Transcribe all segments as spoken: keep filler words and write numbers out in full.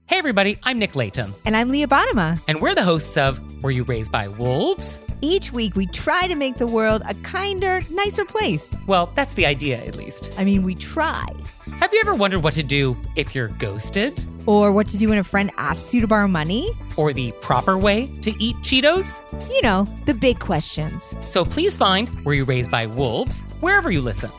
Hey everybody, I'm Nick Layton. And I'm Leah Bottima. And we're the hosts of Were You Raised by Wolves? Each week we try to make the world a kinder, nicer place. Well, that's the idea, at least. I mean, we try. Have you ever wondered what to do if you're ghosted? Or what to do when a friend asks you to borrow money? Or the proper way to eat Cheetos? You know, the big questions. So please find Were You Raised by Wolves wherever you listen.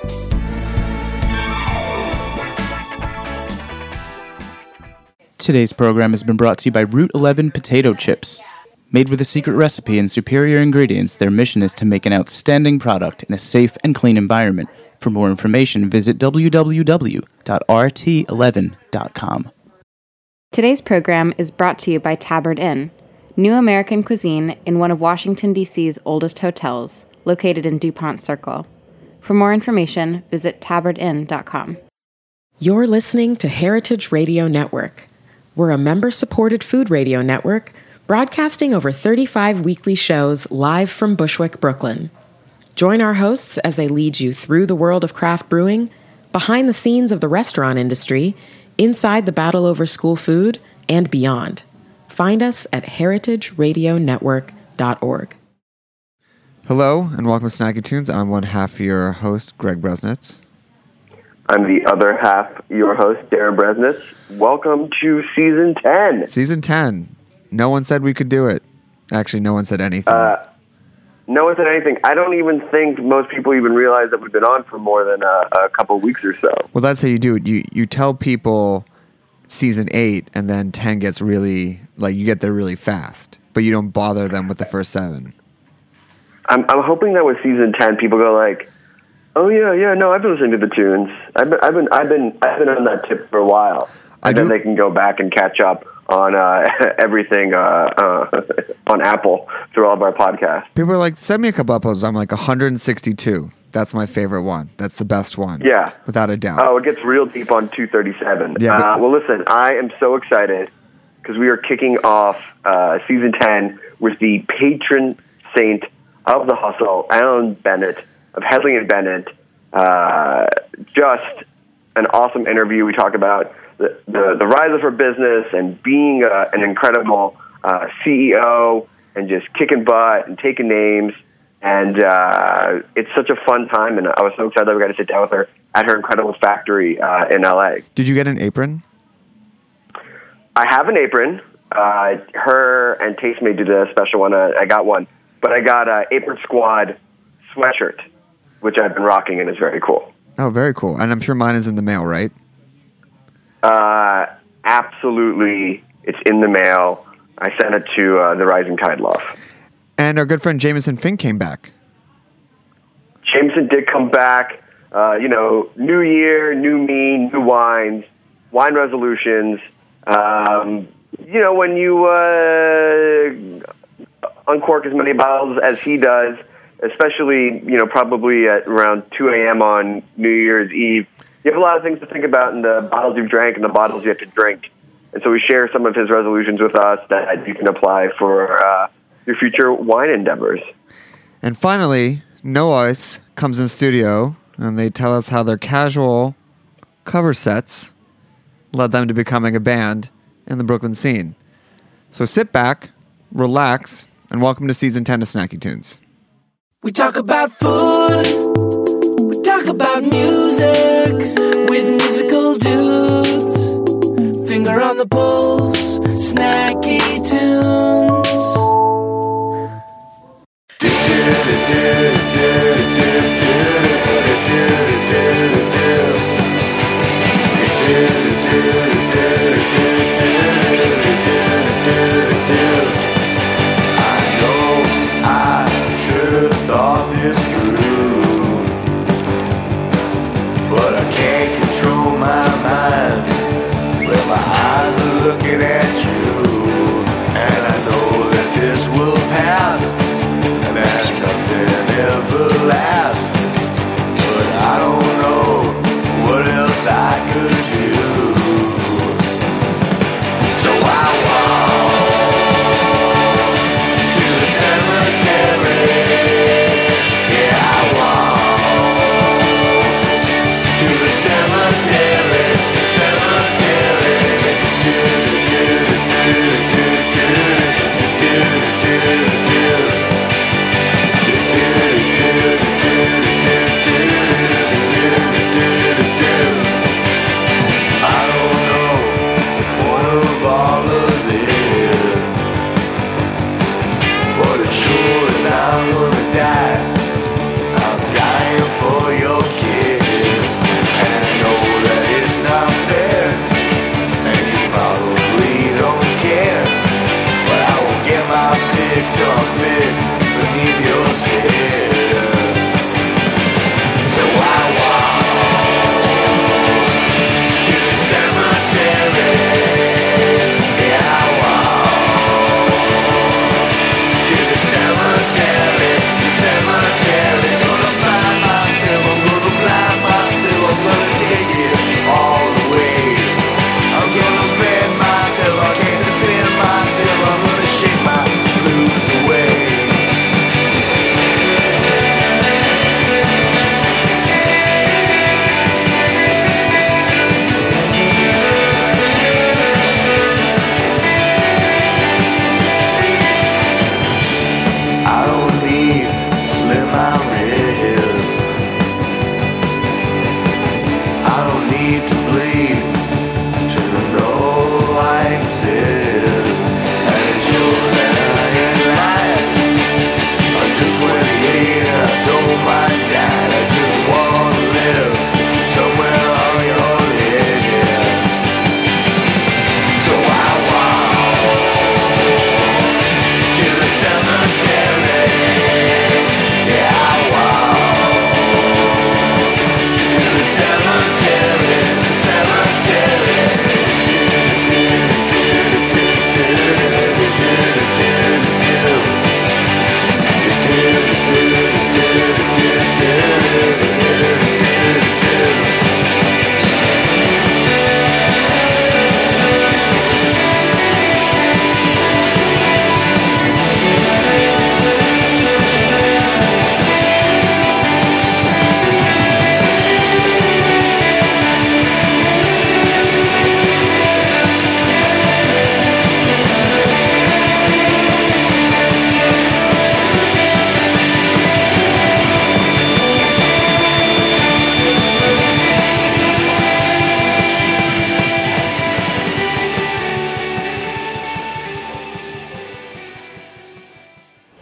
Today's program has been brought to you by Route eleven Potato Chips. Made with a secret recipe and superior ingredients, their mission is to make an outstanding product in a safe and clean environment. For more information, visit w w w dot r t eleven dot com. Today's program is brought to you by Tabard Inn, new American cuisine in one of Washington, D C's oldest hotels, located in DuPont Circle. For more information, visit tabard inn dot com. You're listening to Heritage Radio Network. We're a member-supported food radio network broadcasting over thirty-five weekly shows live from Bushwick, Brooklyn. Join our hosts as they lead you through the world of craft brewing, behind the scenes of the restaurant industry, inside the battle over school food, and beyond. Find us at heritage radio network dot org. Hello, and welcome to Snacky Tunes. I'm one half of your host, Greg Bresnitz. I'm the other half, your host, Darren Bresnitz. Welcome to Season ten. Season ten. No one said we could do it. Actually, no one said anything. Uh, no one said anything. I don't even think most people even realize that we've been on for more than a, a couple of weeks or so. Well, that's how you do it. You you tell people Season eight, and then ten gets really, like, you get there really fast. But you don't bother them with the first seven. I'm, I'm hoping that with Season ten, people go like, oh yeah, yeah, no, I've been listening to the tunes. I've been, I've been, I've been, I've been on that tip for a while, and I then do. they can go back and catch up on uh, everything uh, uh, on Apple through all of our podcasts. People are like, send me a couple uploads. I'm like, one hundred sixty-two. That's my favorite one. That's the best one. Yeah, without a doubt. Oh, it gets real deep on two thirty-seven. Yeah, but- uh, well, listen, I am so excited because we are kicking off uh, Season ten with the patron saint of the hustle, Alan Bennett of Headley and Bennett. Uh, just an awesome interview. We talk about the, the, the rise of her business and being uh, an incredible uh, C E O and just kicking butt and taking names. And uh, it's such a fun time, and I was so excited that we got to sit down with her at her incredible factory uh, in L A. Did you get an apron? I have an apron. Uh, her and Tastemade did a special one. Uh, I got one. But I got a Apron Squad sweatshirt, which I've been rocking, and is very cool. Oh, very cool. And I'm sure mine is in the mail, right? Uh, absolutely. It's in the mail. I sent it to uh, the Rising Tide Love. And our good friend Jameson Fink came back. Jameson did come back. Uh, you know, new year, new me, new wines, wine resolutions. Um, you know, when you uh, uncork as many bottles as he does, especially, you know, probably at around two a.m. on New Year's Eve, you have a lot of things to think about in the bottles you've drank and the bottles you have to drink. And so we share some of his resolutions with us that you can apply for uh, your future wine endeavors. And finally, No Ice comes in studio, and they tell us how their casual cover sets led them to becoming a band in the Brooklyn scene. So sit back, relax, and welcome to Season ten of Snacky Tunes. We talk about food, we talk about music, with musical dudes, finger on the pulse, Snacky Tunes. Looking at you, and I know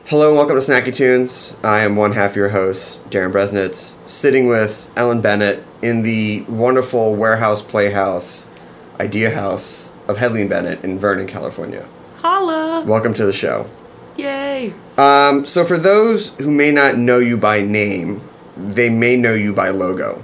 Hello and welcome to Snacky Tunes. I am one half your host, Darren Bresnitz, sitting with Ellen Bennett in the wonderful warehouse playhouse, idea house of Hedley and Bennett in Vernon, California. Holla! Welcome to the show. Yay! Um, so for those who may not know you by name, they may know you by logo.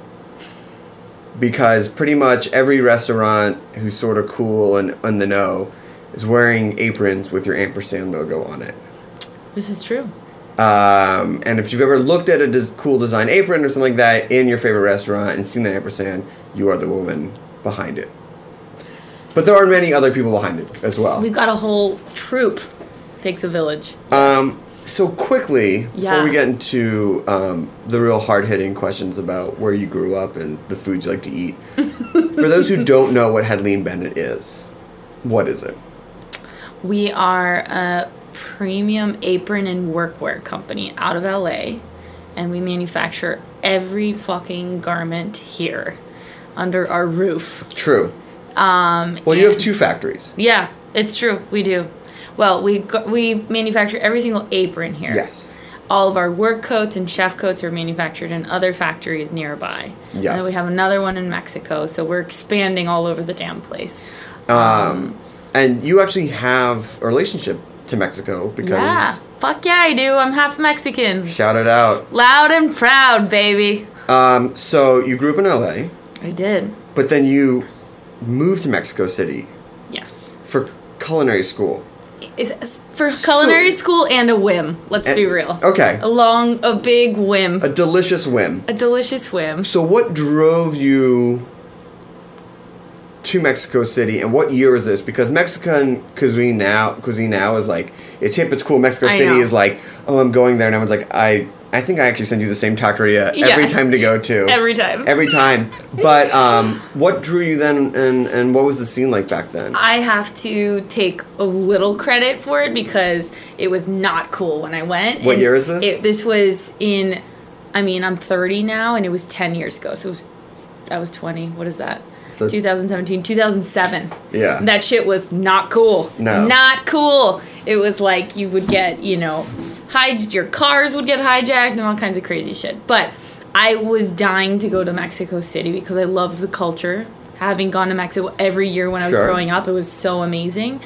Because pretty much every restaurant who's sort of cool and in the know is wearing aprons with your ampersand logo on it. This is true. Um, and if you've ever looked at a des- cool design apron or something like that in your favorite restaurant and seen that ampersand, you are the woman behind it. But there are many other people behind it as well. We've got a whole troop. Takes a village. Um, so quickly, Yeah. before we get into um, the real hard-hitting questions about where you grew up and the foods you like to eat, for those who don't know what Hedley and Bennett is, what is it? We are a premium apron and workwear company out of L A, and we manufacture every fucking garment here under our roof. True. Um, Well, you have two factories. Yeah, it's true. We do. Well, we go- we manufacture every single apron here. Yes. All of our work coats and chef coats are manufactured in other factories nearby. Yes. And then we have another one in Mexico, so we're expanding all over the damn place. Um, and you actually have a relationship to Mexico because... Yeah. Fuck yeah, I do. I'm half Mexican. Shout it out. Loud and proud, baby. Um, so you grew up in L A, I did. but then you moved to Mexico City Yes. for culinary school. It's for culinary So- school and a whim. Let's And- be real. okay. A long, a big whim. A delicious whim. A delicious whim. So what drove you to Mexico City, and what year is this? Because Mexican cuisine now, cuisine now is like, it's hip, it's cool. Mexico I City know. is like, oh, I'm going there, and everyone's like, I, I think I actually send you the same taqueria Yeah. every time to go to. Every time. Every time. But um, what drew you then, and, and what was the scene like back then? I have to take a little credit for it because it was not cool when I went. What And year is this? It, this was in, I mean, I'm thirty now, and it was ten years ago. So it was, I was twenty. What is that? So- twenty seventeen, two thousand seven. Yeah. That shit was not cool. No. Not cool. It was like you would get, you know, hij- your cars would get hijacked and all kinds of crazy shit. But I was dying to go to Mexico City because I loved the culture. Having gone to Mexico every year when I was Sure. growing up, it was so amazing.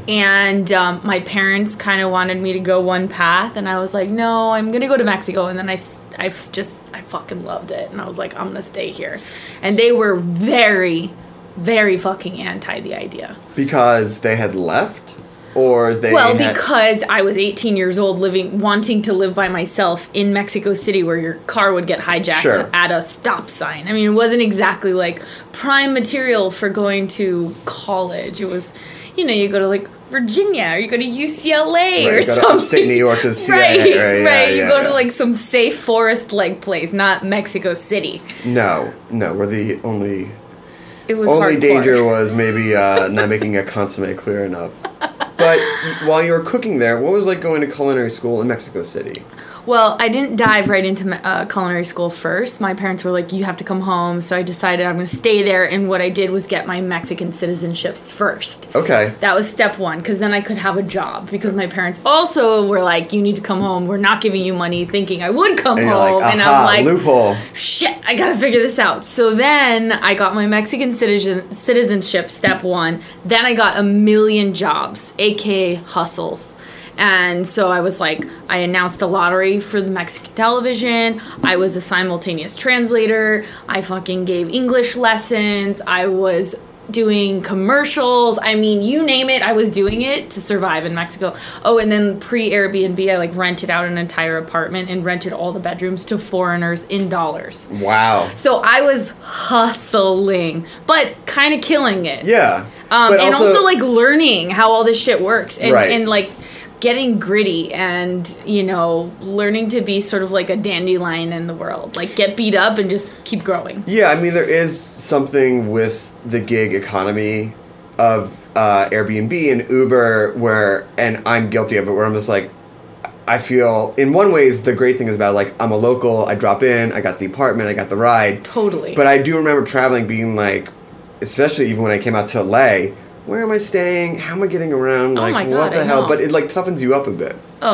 And um, my parents kind of wanted me to go one path, and I was like, no, I'm going to go to Mexico. And then I, s- I f- just, I fucking loved it. And I was like, I'm going to stay here. And they were very, very fucking anti the idea. Because they had left? Or they Well, had... because I was eighteen years old, living, wanting to live by myself in Mexico City, where your car would get hijacked Sure. at a stop sign. I mean, it wasn't exactly like prime material for going to college. It was, you know, you go to like Virginia or you go to U C L A Right, or you go to something. upstate New York to see right, it, right, yeah, right. You yeah, go yeah. to like some safe forest-like place, not Mexico City. No, no, we're the only... It was Only hardcore. danger was maybe uh, not making a consomme clear enough. But while you were cooking there, what was it like going to culinary school in Mexico City? Well, I didn't dive right into uh, culinary school first. My parents were like, you have to come home. So I decided I'm going to stay there. And what I did was get my Mexican citizenship first. Okay. That was step one, because then I could have a job. Because my parents also were like, you need to come home. We're not giving you money, thinking I would come And you're home. like, and aha, I'm like, loophole. shit, I got to figure this out. So then I got my Mexican citizen citizenship, step one. Then I got a million jobs, a k a hustles. And so I was like, I announced a lottery for the Mexican television. I was a simultaneous translator. I fucking gave English lessons. I was doing commercials. I mean, you name it, I was doing it to survive in Mexico. Oh, and then pre-Airbnb, I like rented out an entire apartment and rented all the bedrooms to foreigners in dollars. Wow. So I was hustling, but kind of killing it. Yeah. Um, But and also, also- like learning how all this shit works, and, Right. and like getting gritty, and you know, learning to be sort of like a dandelion in the world, like get beat up and just keep growing. Yeah, I mean, there is something with the gig economy of uh, Airbnb and Uber where, and I'm guilty of it, where I'm just like, I feel, in one ways, the great thing is about, like, I'm a local, I drop in, I got the apartment, I got the ride. Totally. But I do remember traveling being like, especially even when I came out to L A, where am I staying? How am I getting around? Oh Like, my God, what the I hell? know. But it, like, toughens you up a bit. Oh yeah.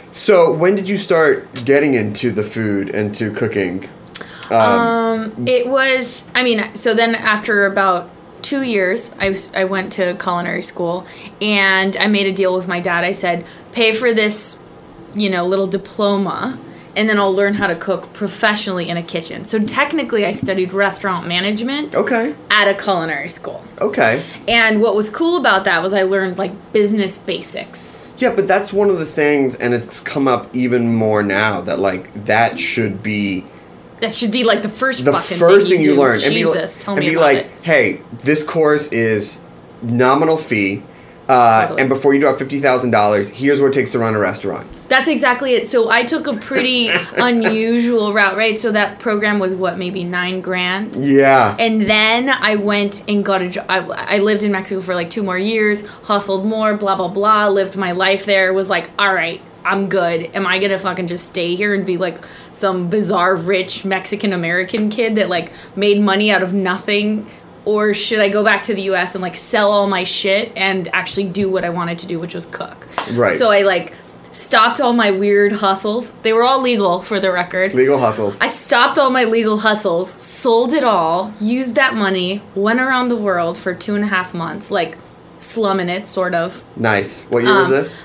So when did you start getting into the food and to cooking? Um, Um, it was, I mean, so then after about two years, I, was, I went to culinary school, and I made a deal with my dad. I said, pay for this, you know, little diploma, and then I'll learn how to cook professionally in a kitchen. So technically, I studied restaurant management okay. at a culinary school. Okay. And what was cool about that was I learned, like, business basics. Yeah, but that's one of the things, and it's come up even more now, that, like, that should be... That should be like the first the fucking first thing thing you, you do. learn. Jesus, and be, like, tell and me be about like, it. hey, this course is nominal fee, uh, Totally. and before you drop fifty thousand dollars, here's what it takes to run a restaurant. That's exactly it. So I took a pretty unusual route, right? So that program was what, maybe nine grand? Yeah. And then I went and got a job. I, I lived in Mexico for like two more years, hustled more, blah, blah, blah, lived my life there, was like, all right, I'm good. Am I gonna fucking just stay here and be like some bizarre rich Mexican American kid that like made money out of nothing? Or should I go back to the U S and like sell all my shit and actually do what I wanted to do, which was cook? Right. So I like stopped all my weird hustles. They were all legal, for the record. Legal hustles. I stopped all my legal hustles, sold it all, used that money, went around the world for two and a half months, like slumming it, sort of. Nice. What year was Um, this?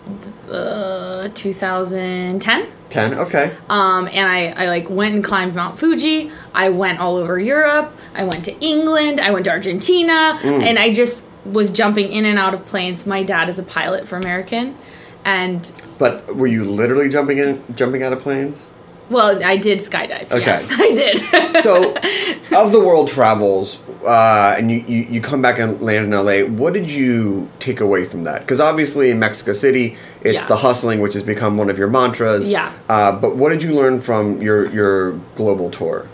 Uh, two thousand ten. ten. Okay. Um, and I, I like went and climbed Mount Fuji. I went all over Europe. I went to England. I went to Argentina. Mm. And I just was jumping in and out of planes. My dad is a pilot for American. And, But were you literally jumping in, jumping out of planes? well, I did skydive. Okay. Yes, I did. So, of the world travels, uh, and you, you, you come back and land in L A, what did you take away from that? Because obviously in Mexico City, it's Yeah. the hustling, which has become one of your mantras. Yeah. Uh, but what did you learn from your, your global tour?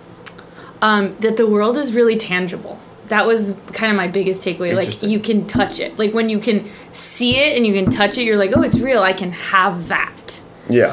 um, that the world is really tangible. That was kind of my biggest takeaway. Like, Interesting. you can touch it. Like, when you can see it and you can touch it, you're like, oh, it's real. I can have that. Yeah.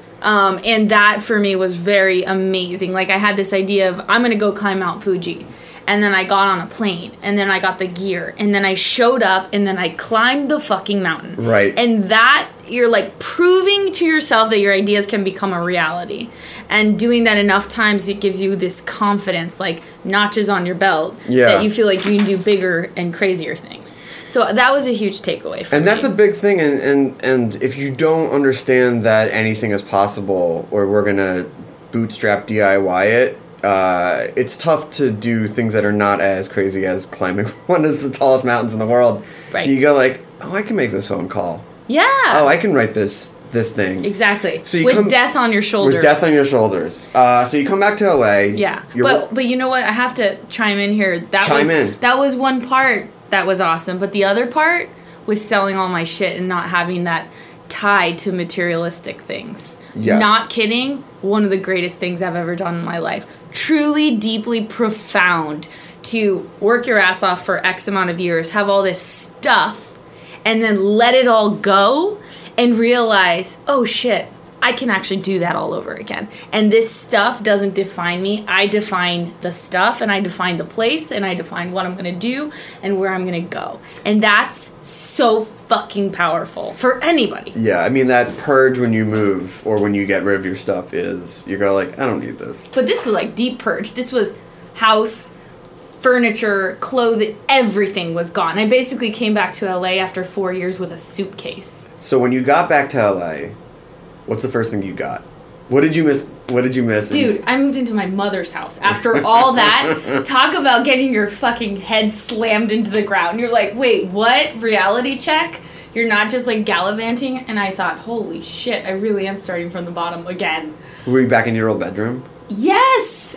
Um, and that for me was very amazing. Like, I had this idea of, I'm going to go climb Mount Fuji. And then I got on a plane. And then I got the gear. And then I showed up. And then I climbed the fucking mountain. Right. And that, you're like proving to yourself that your ideas can become a reality. And doing that enough times, it gives you this confidence, like notches on your belt. Yeah. That you feel like you can do bigger and crazier things. So that was a huge takeaway for And me. that's a big thing, and, and, and if you don't understand that anything is possible, or we're going to bootstrap D I Y it, uh, it's tough to do things that are not as crazy as climbing one of the tallest mountains in the world. Right. You go like, oh, I can make this phone call. Yeah. Oh, I can write this this thing. Exactly. So you with come- death on your shoulders. With death on your shoulders. Uh, so you come back to L A. Yeah, you're but but you know what? I have to chime in here. That Chime was in. that was one part that was awesome, but the other part was selling all my shit and not having that tied to materialistic things. Yeah. Not kidding. One of the greatest things I've ever done in my life. Truly, deeply profound. To work your ass off for X amount of years, have all this stuff, and then let it all go and realize, oh shit, I can actually do that all over again. And this stuff doesn't define me. I define the stuff, and I define the place, and I define what I'm going to do and where I'm going to go. And that's so fucking powerful for anybody. Yeah, I mean, that purge when you move or when you get rid of your stuff is, you go like, I don't need this. But this was like deep purge. This was house, furniture, clothing, everything was gone. I basically came back to L A after four years with a suitcase. So when you got back to L A, what's the first thing you got? What did you miss? What did you miss? Dude, I moved into my mother's house. After all that, talk about getting your fucking head slammed into the ground. You're like, wait, what? Reality check? You're not just like gallivanting? And I thought, holy shit, I really am starting from the bottom again. Were you back in your old bedroom? Yes!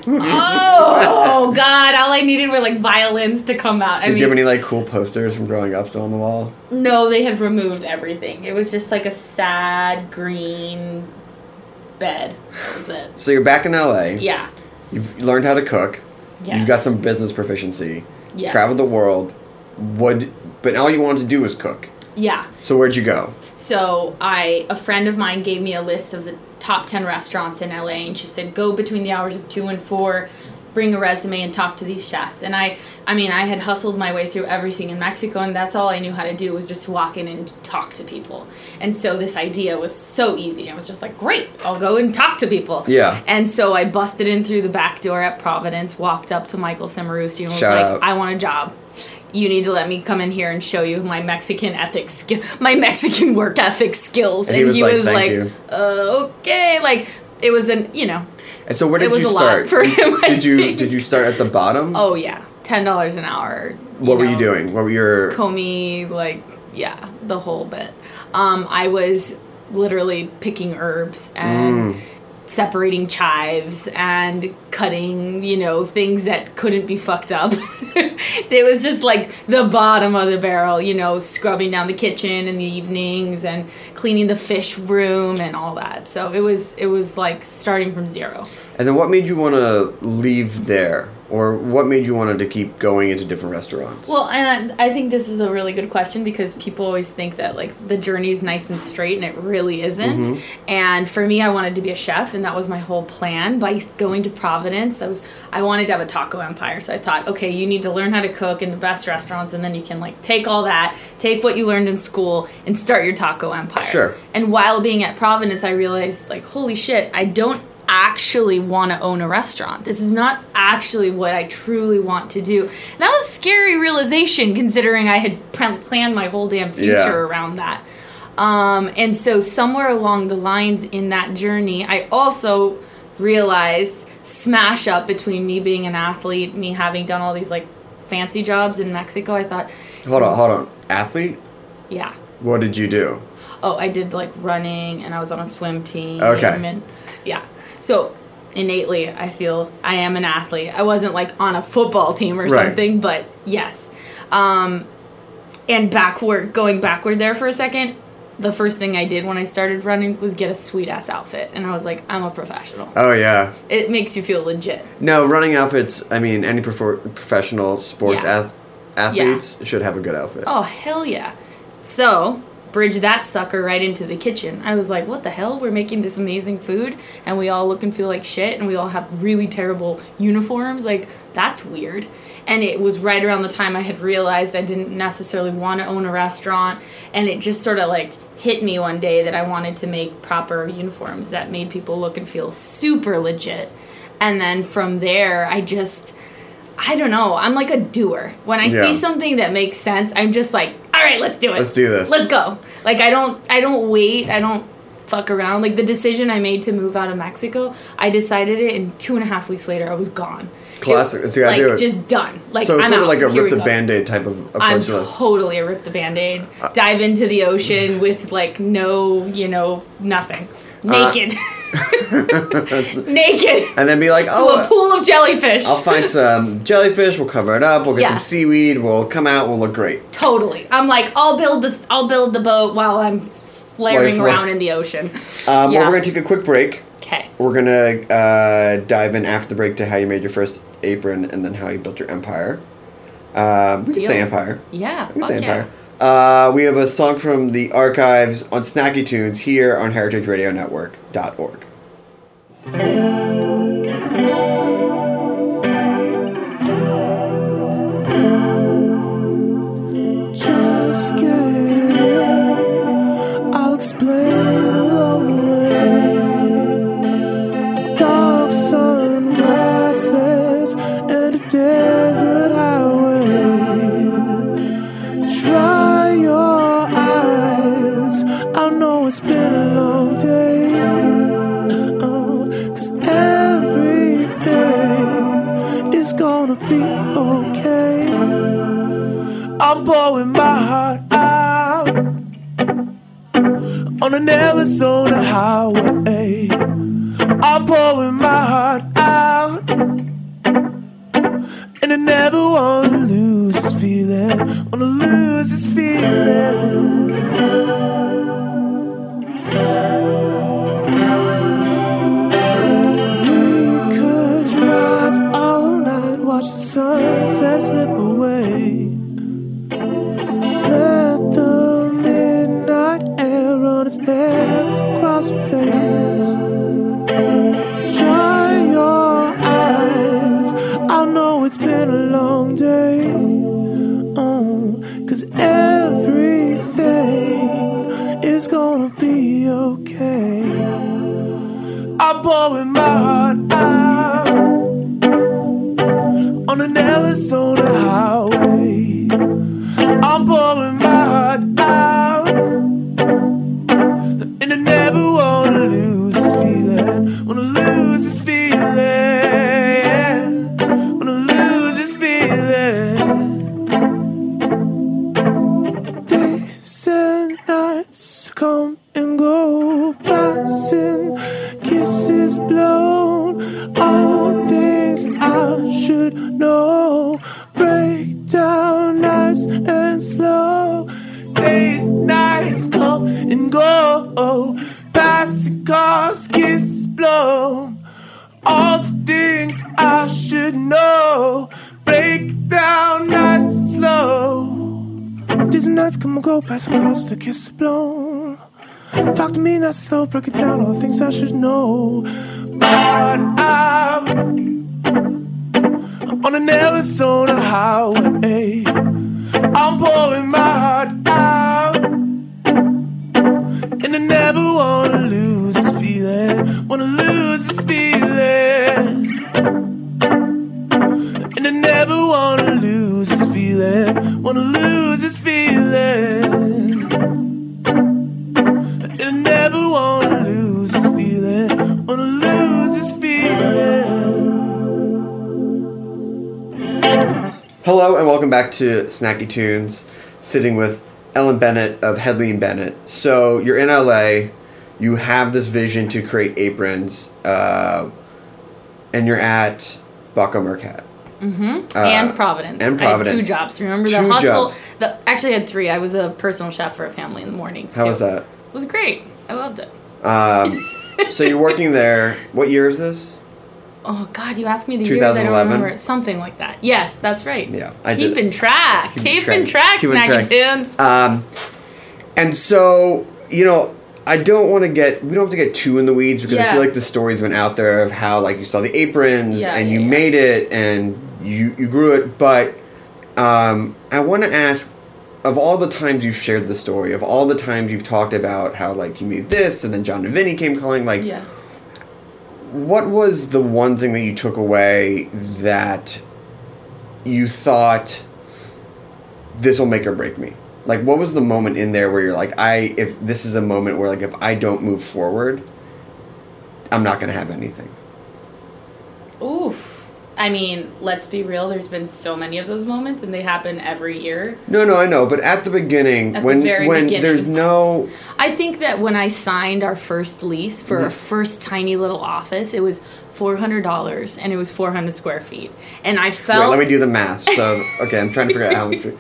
Oh, God. All I needed were like violins to come out. I Did mean, you have any like cool posters from growing up still on the wall? no, they had removed everything. It was just like a sad green bed. That was it. So you're back in L A. Yeah. You've learned how to cook. Yes. You've got some business proficiency. Yes. Traveled the world. What? But all you wanted to do was cook. Yeah. So where'd you go? So I, a friend of mine gave me a list of the top ten restaurants in L A, and she said, go between the hours of two and four, bring a resume and talk to these chefs. And I, I mean, I had hustled my way through everything in Mexico, and that's all I knew how to do was just walk in and talk to people. And so this idea was so easy. I was just like, great, I'll go and talk to people. Yeah. And so I busted in through the back door at Providence, walked up to Michael Cimarusi and was Shout like, out. I want a job. You need to let me come in here and show you my Mexican ethics, skill, my Mexican work ethic skills. And he was like, "Thank you." uh, okay, like it was an, you know. And so where did It was you a lot start? for him, I did you think. did you start at the bottom? Oh yeah, ten dollars an hour. What were know, you doing? What were your Comey, like yeah, the whole bit. Um, I was literally picking herbs and Mm. separating chives and cutting, you know, things that couldn't be fucked up. It was just like the bottom of the barrel, you know, scrubbing down the kitchen in the evenings and cleaning the fish room and all that. So it was it was like starting from zero. And then what made you want to leave there? Or what made you want to keep going into different restaurants? Well, and I, I think this is a really good question because people always think that like the journey is nice and straight, and it really isn't. Mhm. And for me, I wanted to be a chef, and that was my whole plan. By going to Providence, I was I wanted to have a taco empire. So I thought, okay, you need to learn how to cook in the best restaurants, and then you can like take all that, take what you learned in school, and start your taco empire. Sure. And while being at Providence, I realized like, holy shit, I don't actually want to own a restaurant. This is not actually what I truly want to do. That was a scary realization considering I had pr- planned my whole damn future Yeah. around that. Um, and so somewhere along the lines in that journey, I also realized smash up between me being an athlete, me having done all these like fancy jobs in Mexico. I thought, Hold on, hold on. Athlete? yeah. What did you do? Oh, I did like running and I was on a swim team. Okay. And, yeah. So innately, I feel I am an athlete. I wasn't like on a football team or Right. something, but yes. Um, and backward, going backward there for a second, the first thing I did when I started running was get a sweet ass outfit. And I was like, I'm a professional. Oh, yeah. It makes you feel legit. No, running outfits, I mean, any prof- professional sports Yeah. ath- athletes should have a good outfit. Oh, hell yeah. So, bridge that sucker right into the kitchen. I was like, what the hell? We're making this amazing food, and we all look and feel like shit, and we all have really terrible uniforms. Like, that's weird. And it was right around the time I had realized I didn't necessarily want to own a restaurant, and it just sort of like hit me one day that I wanted to make proper uniforms that made people look and feel super legit. And then from there, I just... I don't know. I'm like a doer. When I Yeah. see something that makes sense, I'm just like, all right, let's do it. Let's do this. Let's go. Like I don't I don't wait. I don't fuck around. Like the decision I made to move out of Mexico, I decided it and two and a half weeks later I was gone. Classic. It, That's what you gotta like do it. just done. Like so it's I'm sort of out. like a Here we rip the go. Band-Aid type of approach. I'm to it. totally a rip the Band-Aid. Dive into the ocean with like no, you know, nothing. Uh, Naked. Naked. And then be like, To oh, a pool of jellyfish. I'll find some jellyfish. We'll cover it up. We'll get Yeah. some seaweed. We'll come out. We'll look great. Totally. I'm like, I'll build this. I'll build the boat while I'm flaring While you're around fla- in the ocean. Um, Yeah. Well, we're gonna take a quick break. Okay. We're gonna uh, dive in after the break to how you made your first apron and then how you built your empire. Um, we can Deal. say empire. Yeah. We can Fuck say yeah. empire. Uh, we have a song from the archives on Snacky Tunes here on heritage radio network dot org. Just get in, I'll explain along the way. Dark sunglasses and a desert highway. Dry your eyes, I know it's been a long day. Oh, 'cause everything is gonna be okay. I'm pouring my heart out on an Arizona highway. I'm pouring my heart out, and I never wanna lose this feeling. Wanna lose this feeling. We could drive all night, watch the sunset slip away. Let the midnight air run its hands across your face. Dry your eyes, I'm pouring my heart out on an Arizona highway. I'm pouring my heart out, and I never wanna lose this feeling. Wanna lose this feeling. Wanna lose this feeling. Days and nights come and go, passing, kisses blown, all things I should know, break down nice and slow. Days, nights come and go, passing cars, kisses blown, all the things I should know, break down nice and slow. Days and nights come and go, passing cars, the kisses blown. Talk to me not slow, break it down, all the things I should know. But I'm on an Arizona highway. I'm pouring my heart out, and I never wanna lose this feeling. Wanna lose this feeling, and I never wanna lose this feeling. Wanna lose this feeling. I never wanna lose this feeling. Wanna lose this feeling. Hello and welcome back to Snacky Tunes, sitting with Ellen Bennett of Hedley and Bennett. So you're in L A, you have this vision to create aprons, uh, and you're at Baco Mercat. Mm-hmm. Uh, and Providence. And Providence. I had two jobs. Remember the Two hustle? jobs. The, actually, I had three. I was a personal chef for a family in the mornings. How too. was that? It was great. I loved it. Um, so you're working there. What year is this? Oh God, you asked me the years. I don't remember. Something like that. Yes, that's right. Yeah, I did. Keeping track. Keeping Keeping track. track. Keeping Snacky track. Tunes. Um, and so, you know, I don't want to get, we don't have to get too in the weeds because I Yeah. feel like the story's been out there of how, like, you saw the aprons Yeah, and yeah, you yeah. made it and you, you grew it. But um, I want to ask, of all the times you've shared the story, of all the times you've talked about how, like, you made this and then John and Vinny came calling, like, Yeah. what was the one thing that you took away that you thought, this will make or break me? Like, what was the moment in there where you're like, I, if this is a moment where, like, if I don't move forward, I'm not going to have anything? Oof. I mean, let's be real. There's been so many of those moments, and they happen every year. No, no, I know. But at the beginning, At the when very when beginning. there's no, I think that when I signed our first lease for Mhm. our first tiny little office, it was four hundred dollars, and it was four hundred square feet. And I felt... wait, let me do the math. So, okay, I'm trying to figure out how much.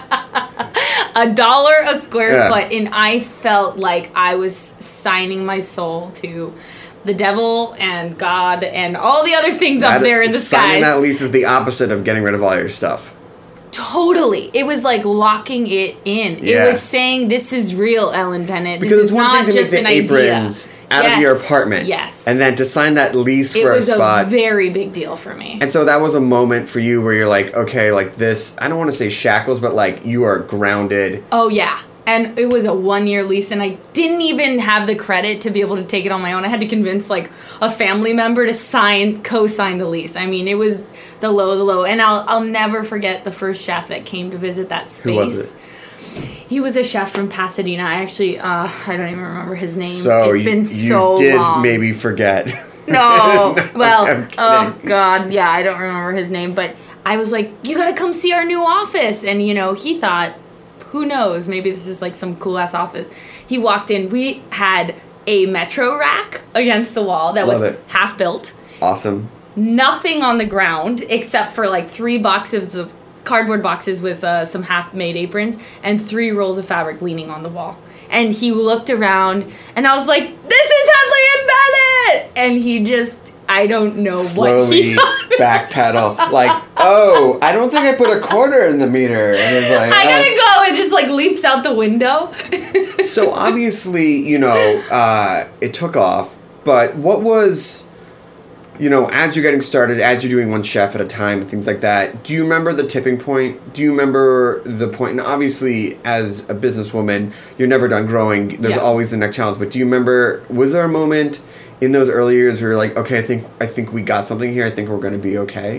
a dollar a square Yeah. foot, and I felt like I was signing my soul to the devil and God and all the other things up That- there in the Signing skies. that lease is the opposite of getting rid of all your stuff. Totally. It was like locking it in. Yeah. It was saying, this is real, Ellen Bennett. Because this it's is one not thing to just make an the idea. aprons out of your Yes. apartment. Yes. And then to sign that lease It for a was spot. a very big deal for me. And so that was a moment for you where you're like, okay, like this, I don't want to say shackles, but like you are grounded. Oh, yeah. And it was a one-year lease, and I didn't even have the credit to be able to take it on my own. I had to convince, like, a family member to sign, co-sign the lease. I mean, it was the low of the low. And I'll I'll never forget the first chef that came to visit that space. Who was it? He was a chef from Pasadena. I actually, uh, I don't even remember his name. So it's been you, so you did long. maybe forget. No. No, well, I'm kidding. oh, God. Yeah, I don't remember his name. But I was like, you got to come see our new office. And, you know, he thought, who knows? Maybe this is like some cool ass office. He walked in. We had a Metro rack against the wall that Love was it. half built. Awesome. Nothing on the ground except for like three boxes of cardboard boxes with uh, some half made aprons and three rolls of fabric leaning on the wall. And he looked around and I was like, this is Hedley and Bennett! And he just, I don't know what he Slowly backpedal. Like, oh, I don't think I put a quarter in the meter. And it's like, I gotta uh, go. It just like leaps out the window. So obviously, you know, uh, it took off. But what was, you know, as you're getting started, as you're doing one chef at a time and things like that, do you remember the tipping point? Do you remember the point? And obviously, as a businesswoman, you're never done growing. There's Yeah. always the next challenge. But do you remember, was there a moment in those early years we were like, okay, I think I think we got something here. I think we're going to be okay?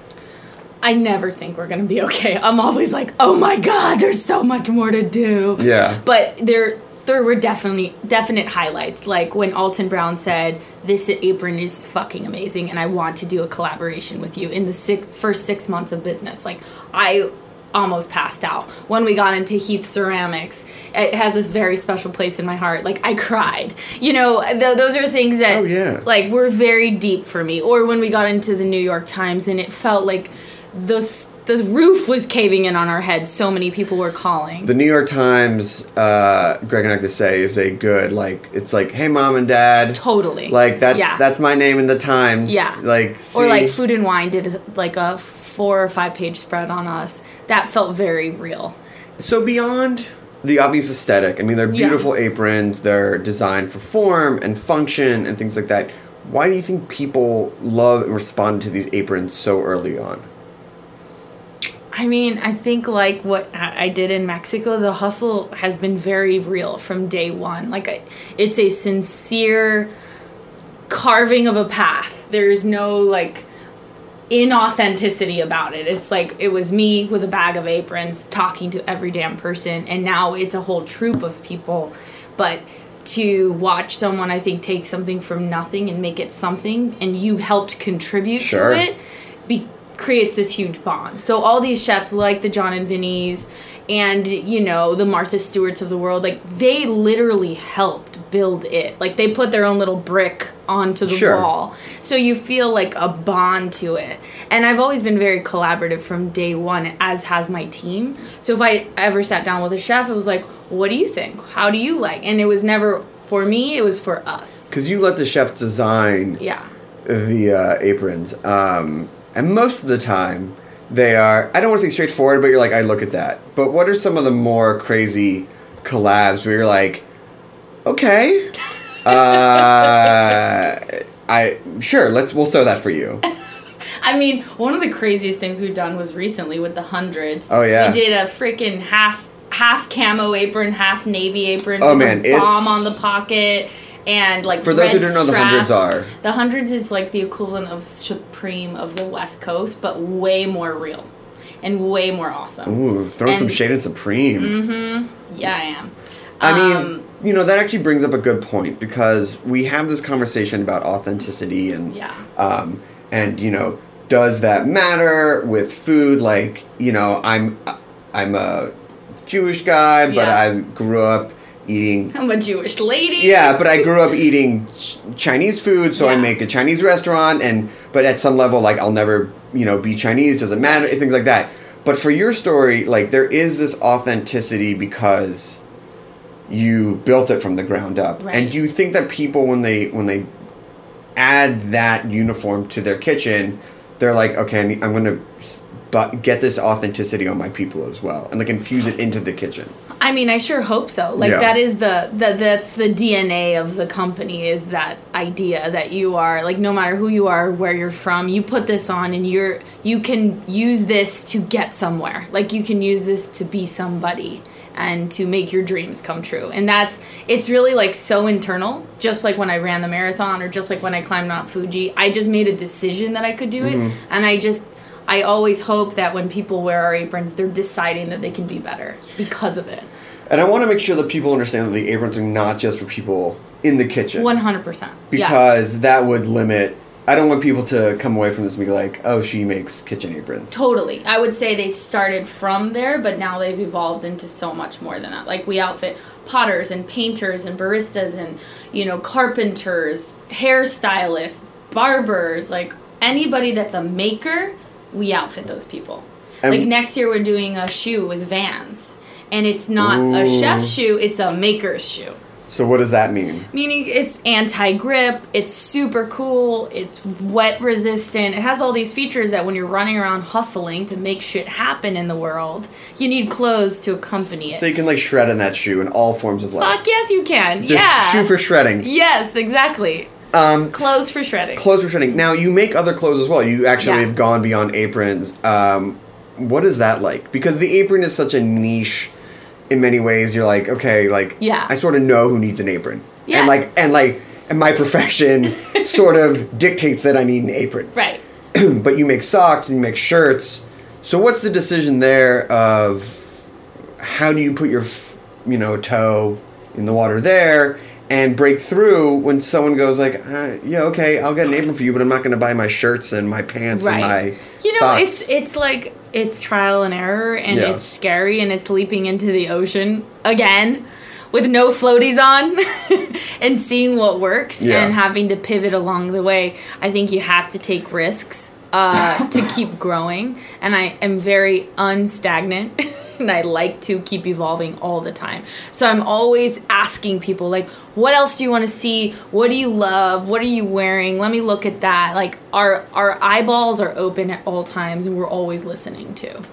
I never think we're going to be okay. I'm always like, oh my God, there's so much more to do. Yeah. But there there were definitely definite highlights. Like when Alton Brown said, this apron is fucking amazing and I want to do a collaboration with you in the six, first six months of business. Like I almost passed out. When we got into Heath Ceramics, it has this very special place in my heart. Like I cried. You know, th- those are things that oh, yeah. like were very deep for me. Or when we got into the New York Times and it felt like the the roof was caving in on our heads. So many people were calling. The New York Times, uh, Greg and I like to say, is a good, like, it's like, hey, mom and dad. Totally. Like, that's yeah. that's my name in the Times. Yeah. Like, see? Or like Food and Wine did like a four or five page spread on us. That felt very real. So beyond the obvious aesthetic, I mean, they're beautiful yeah. aprons. They're designed for form and function and things like that. Why do you think people love and respond to these aprons so early on? I mean, I think like what I did in Mexico, the hustle has been very real from day one. Like, I, it's a sincere carving of a path. There's no, like, inauthenticity about it. It's like, it was me with a bag of aprons talking to every damn person, and now it's a whole troop of people. But to watch someone, I think, take something from nothing and make it something, and you helped contribute sure. to it, be creates this huge bond. So all these chefs like the John and Vinny's and, you know, the Martha Stewarts of the world, like, they literally helped build it. Like, they put their own little brick onto the sure. wall. So you feel like a bond to it. And I've always been very collaborative from day one, as has my team. So if I ever sat down with a chef, it was like, what do you think? How do you like? And it was never for me, it was for us. Because you let the chefs design yeah. the uh, aprons. Um... And most of the time, they are, I don't want to say straightforward, but you're like, I look at that. But what are some of the more crazy collabs where you're like, okay, uh, I, sure, let's, we'll sew that for you. I mean, one of the craziest things we've done was recently with the hundreds. Oh, yeah. We did a freaking half, half camo apron, half navy apron. Oh, with man, a bomb it's... on the pocket. And like for those who don't know, the hundreds are the hundreds is like the equivalent of Supreme of the West Coast, but way more real and way more awesome. Ooh, throwing and, some shade at Supreme. Mm-hmm. Yeah, I am. I mean, um, you know, that actually brings up a good point because we have this conversation about authenticity and yeah. um, and you know, does that matter with food? Like, you know, I'm I'm a Jewish guy, but yeah. I grew up eating. I'm a Jewish lady. Yeah, but I grew up eating ch- Chinese food, so yeah. I make a Chinese restaurant, and but at some level, like, I'll never, you know, be Chinese, doesn't matter, things like that. But for your story, like, there is this authenticity because you built it from the ground up. Right. And do you think that people, when they when they add that uniform to their kitchen, they're like, okay, I'm going to but get this authenticity on my people as well, and like infuse it into the kitchen? I mean, I sure hope so. Like, yeah. that is the, the that's the D N A of the company, is that idea that you are, like, no matter who you are, where you're from, you put this on and you're you can use this to get somewhere. Like, you can use this to be somebody and to make your dreams come true. And that's, it's really like so internal, just like when I ran the marathon or just like when I climbed Mount Fuji. I just made a decision that I could do it. Mm-hmm. And I just, I always hope that when people wear our aprons, they're deciding that they can be better because of it. And I want to make sure that people understand that the aprons are not just for people in the kitchen. one hundred percent. Because yeah. that would limit... I don't want people to come away from this and be like, oh, she makes kitchen aprons. Totally. I would say they started from there, but now they've evolved into so much more than that. Like, we outfit potters and painters and baristas and, you know, carpenters, hairstylists, barbers, like, anybody that's a maker, we outfit those people. And like, next year we're doing a shoe with Vans. And it's not Ooh. a chef's shoe, it's a maker's shoe. So what does that mean? Meaning it's anti-grip, it's super cool, it's wet resistant. It has all these features that when you're running around hustling to make shit happen in the world, you need clothes to accompany it. So you can, like, shred in that shoe in all forms of life. Fuck yes, you can. It's yeah. a shoe for shredding. Yes, exactly. Um, clothes for shredding. Clothes for shredding. Now, you make other clothes as well. You actually yeah. have gone beyond aprons. Um, what is that like? Because the apron is such a niche... In many ways, you're like, okay, like, yeah. I sort of know who needs an apron. Yeah. And, like, and like and my profession sort of dictates that I need an apron. Right. But you make socks and you make shirts. So what's the decision there of how do you put your, you know, toe in the water there and break through when someone goes like, uh, yeah, okay, I'll get an apron for you, but I'm not going to buy my shirts and my pants Right. and my You know, socks. it's it's like it's trial and error, and Yeah. it's scary, and it's leaping into the ocean again with no floaties on and seeing what works Yeah. and having to pivot along the way. I think you have to take risks uh, to keep growing, and I am very unstagnant. And I like to keep evolving all the time. So I'm always asking people, like, what else do you want to see? What do you love? What are you wearing? Let me look at that. Like, our our eyeballs are open at all times, and we're always listening to.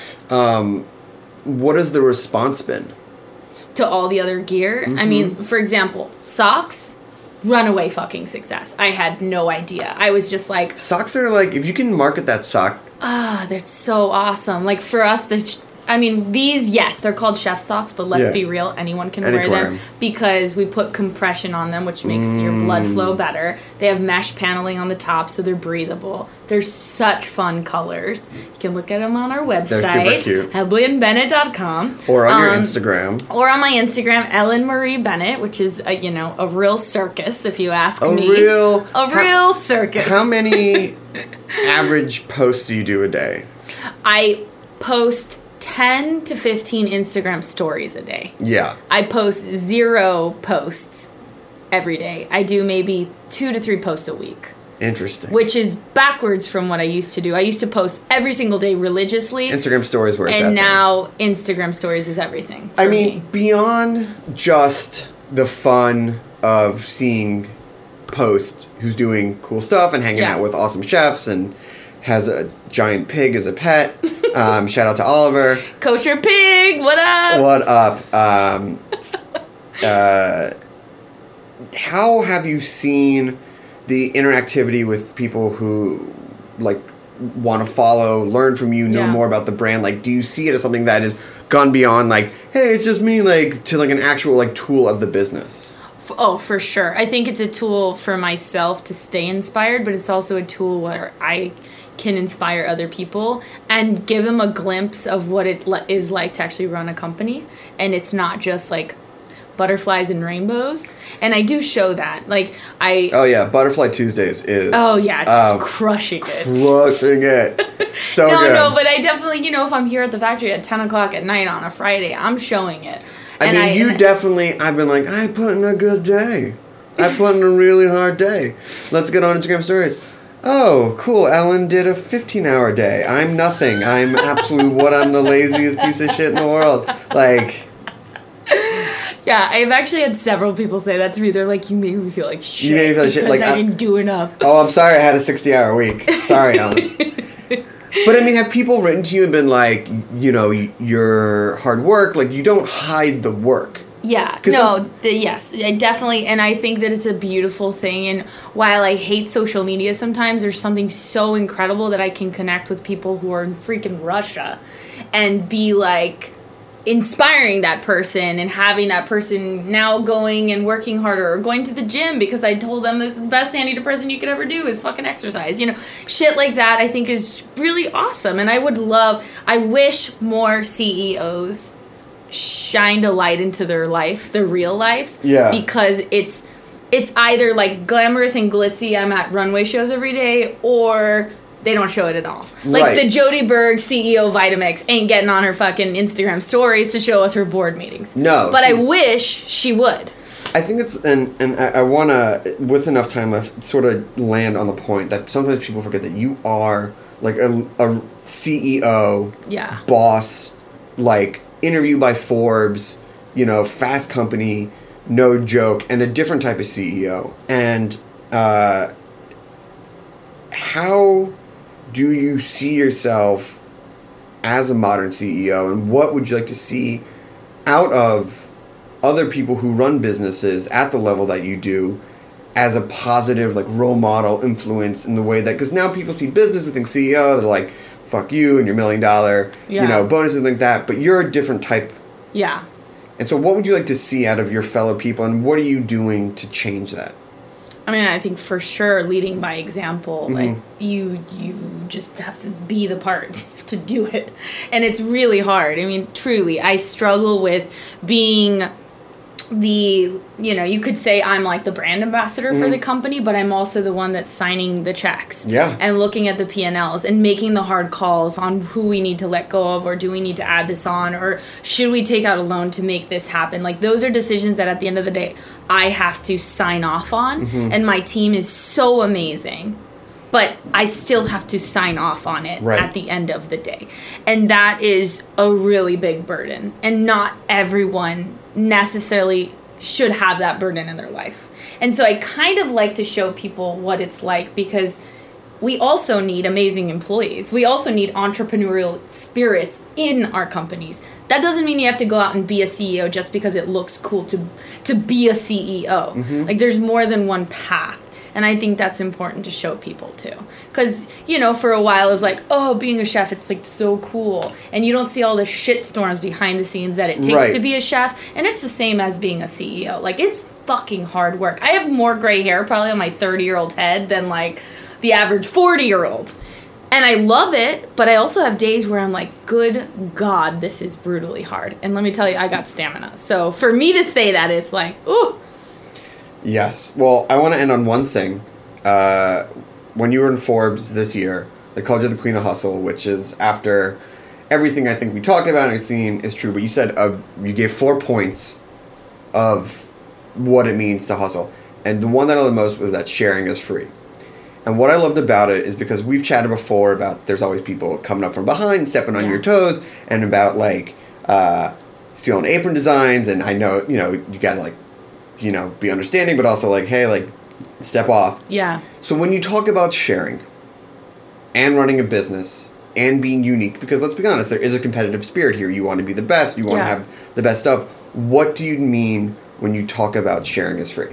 Um, what has the response been? To all the other gear. I mean, for example, socks, runaway fucking success. I had no idea. I was just like, Socks are like, if you can market that sock, ah, that's so awesome. Like, for us, the... Sh- I mean, these, yes, they're called chef socks, but let's Yeah. be real, anyone can Anyone. wear them because we put compression on them, which makes your blood Mm. flow better. They have mesh paneling on the top, so they're breathable. They're such fun colors. You can look at them on our website, super cute. Headley and Bennett dot com. or on your Um, Instagram. Or on my Instagram, Ellen Marie Bennett, which is, a, you know, a real circus, if you ask A me. real... A how- real circus. How many average posts do you do a day? I post ten to fifteen Instagram stories a day. Yeah. I post zero posts every day. I do maybe two to three posts a week, Interesting. which is backwards from what I used to do. I used to post every single day religiously, Instagram stories where it's at and there. now Instagram stories is everything. I for mean, me. beyond just the fun of seeing Post, who's doing cool stuff and hanging Yeah. out with awesome chefs and has a giant pig as a pet. Um, shout out to Oliver. Kosher pig, what up? What up? Um, uh, how have you seen the interactivity with people who like want to follow, learn from you, know Yeah. more about the brand? Like, do you see it as something that has gone beyond like, hey, it's just me, like to like an actual like tool of the business? F- Oh, for sure. I think it's a tool for myself to stay inspired, but it's also a tool where I can inspire other people and give them a glimpse of what it le- is like to actually run a company. And it's not just like butterflies and rainbows. And I do show that. Like, I... Oh yeah, Butterfly Tuesdays is. Oh, yeah, just um, crushing it. Crushing it. So no, good. no, but I definitely, you know, if I'm here at the factory at ten o'clock at night on a Friday, I'm showing it. I And mean, you and definitely, I've been like, I put in a good day. I put in a really hard day. Let's get on Instagram stories. Oh, cool. Ellen did a fifteen hour day. I'm nothing. I'm absolute what? I'm the laziest piece of shit in the world. Like, Yeah, I've actually had several people say that to me. They're like, you make me feel like shit. You made me feel like shit, because like, I I- didn't do enough. oh, I'm sorry I had a sixty hour week. Sorry, Ellen. But I mean, have people written to you and been like, you know, y- your hard work, like, you don't hide the work. Yeah, 'Cause no, the, yes, I definitely, and I think that it's a beautiful thing. And while I hate social media sometimes, there's something so incredible that I can connect with people who are in freaking Russia and be like inspiring that person and having that person now going and working harder or going to the gym because I told them this is the best antidepressant you could ever do is fucking exercise. You know, shit like that I think is really awesome. And I would love, I wish more C E Os shined a light into their life, their real life. Yeah. Because it's it's either like glamorous and glitzy, I'm at runway shows every day, or they don't show it at all. Like Right. the Jody Berg C E O Vitamix ain't getting on her fucking Instagram stories to show us her board meetings. No, But I she's- wish she would. I think it's, and, and I, I want to, with enough time left, sort of land on the point that sometimes people forget that you are like a, a C E O, Yeah. boss, like interview by Forbes, you know, Fast Company, no joke, and a different type of C E O. And uh, how do you see yourself as a modern C E O, and what would you like to see out of other people who run businesses at the level that you do as a positive like role model influence in the way that, because now people see business and think C E O, they're like, fuck you and your million dollar, Yeah. you know, bonus and like that, but you're a different type. Yeah. And so what would you like to see out of your fellow people, and what are you doing to change that? I mean, I think for sure leading by example. Mm-hmm. Like you, you just have to be the part to do it, and it's really hard. I mean, truly, I struggle with being the, you know, you could say I'm like the brand ambassador Mm-hmm. for the company, but I'm also the one that's signing the checks. Yeah. And looking at the P and L's and making the hard calls on who we need to let go of, or do we need to add this on, or should we take out a loan to make this happen? Like, those are decisions that at the end of the day, I have to sign off on. Mm-hmm. And my team is so amazing, but I still have to sign off on it Right. at the end of the day. And that is a really big burden. And not everyone necessarily should have that burden in their life. And so I kind of like to show people what it's like, because we also need amazing employees. We also need entrepreneurial spirits in our companies. That doesn't mean you have to go out and be a C E O just because it looks cool to to be a C E O. Mm-hmm. Like, there's more than one path. And I think that's important to show people too. Because, you know, for a while it was like, oh, being a chef, it's like so cool. And you don't see all the shit storms behind the scenes that it takes Right. to be a chef. And it's the same as being a C E O. Like, it's fucking hard work. I have more gray hair probably on my thirty-year-old head than like the average forty-year-old. And I love it, but I also have days where I'm like, good God, this is brutally hard. And let me tell you, I got stamina. So for me to say that, it's like, ooh. Yes. Well, I want to end on one thing. Uh, when you were in Forbes this year, they called you the Queen of Hustle, which is after everything I think we talked about and I've seen is true. But you said uh, you gave four points of what it means to hustle. And the one that I loved the most was that sharing is free. And what I loved about it is because we've chatted before about there's always people coming up from behind, stepping on Yeah. your toes, and about like uh, stealing apron designs. And I know, you know, you got to like, you know, be understanding, but also like, hey, like, step off. Yeah. So when you talk about sharing and running a business and being unique, because let's be honest, there is a competitive spirit here. You want to be the best. You want Yeah. to have the best stuff. What do you mean when you talk about sharing is free?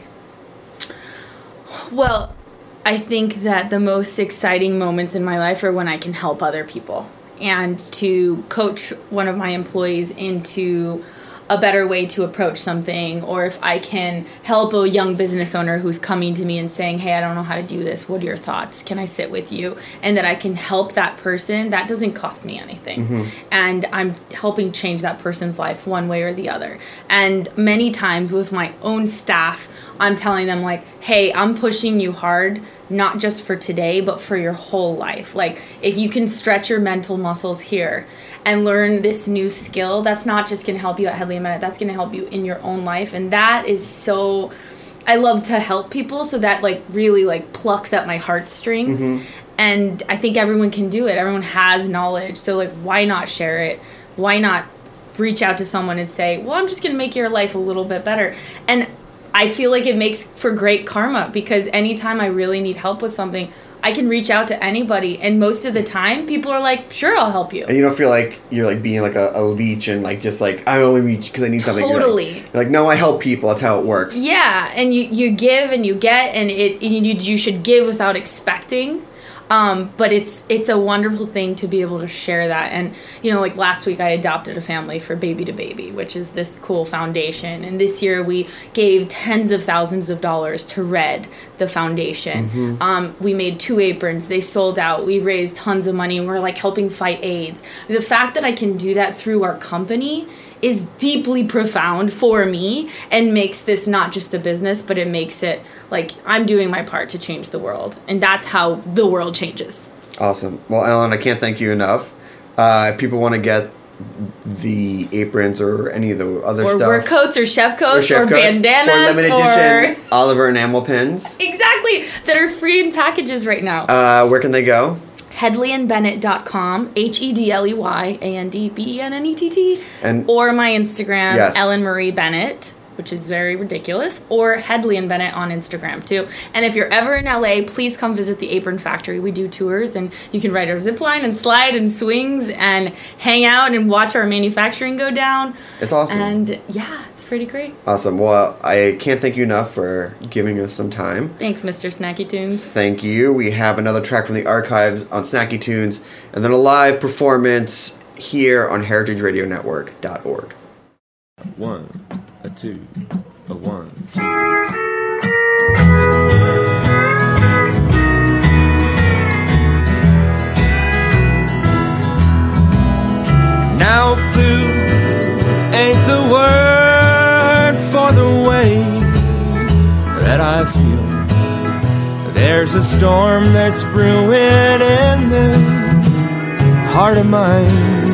Well, I think that the most exciting moments in my life are when I can help other people, and to coach one of my employees into a better way to approach something, or if I can help a young business owner who's coming to me and saying, hey, I don't know how to do this. What are your thoughts? Can I sit with you? And that I can help that person, that doesn't cost me anything. Mm-hmm. And I'm helping change that person's life one way or the other. And many times with my own staff, I'm telling them like, hey, I'm pushing you hard, not just for today, but for your whole life. Like, if you can stretch your mental muscles here and learn this new skill, that's not just going to help you at Headley and Bennett, that's going to help you in your own life. And that is so, I love to help people, so that like really like plucks at my heartstrings. Mm-hmm. And I think everyone can do it. Everyone has knowledge. So like, why not share it? Why not reach out to someone and say, well, I'm just going to make your life a little bit better. And I feel like it makes for great karma, because anytime I really need help with something, I can reach out to anybody, and most of the time people are like, sure, I'll help you. And you don't feel like you're like being like a, a leech and like just like, I only reach because I need something. Totally. You're like, you're like, no, I help people. That's how it works. Yeah, and you, you give and you get, and it you, you should give without expecting. Um, but it's it's a wonderful thing to be able to share that. And, you know, like last week I adopted a family for Baby to Baby, which is this cool foundation. And this year we gave tens of thousands of dollars to Red, the foundation. Mm-hmm. Um, we made two aprons. They sold out. We raised tons of money, and we're like helping fight AIDS. The fact that I can do that through our company is deeply profound for me, and makes this not just a business, but it makes it like I'm doing my part to change the world. And that's how the world changes. Awesome. Well, Ellen, I can't thank you enough. Uh, if people want to get the aprons or any of the other or stuff. work coats or chef coats or, chef coats, bandanas or limited or edition Oliver enamel pins. Exactly. That are free in packages right now. Uh, where can they go? Hedley and Bennett dot com, H E D L E Y A N D B E N N E T T, And or my Instagram, yes. Ellen Marie Bennett, which is very ridiculous, or Hedley and Bennett on Instagram too. And if you're ever in L A, please come visit the Apron Factory. We do tours, and you can ride our zip line and slide and swings and hang out and watch our manufacturing go down. It's awesome. And yeah, it's pretty great. Awesome. Well, I can't thank you enough for giving us some time. Thanks, Mister Snacky Tunes. Thank you. We have another track from the archives on Snacky Tunes, and then a live performance here on heritage radio network dot org. One, a two, a one, two. I feel there's a storm that's brewing in this heart of mine.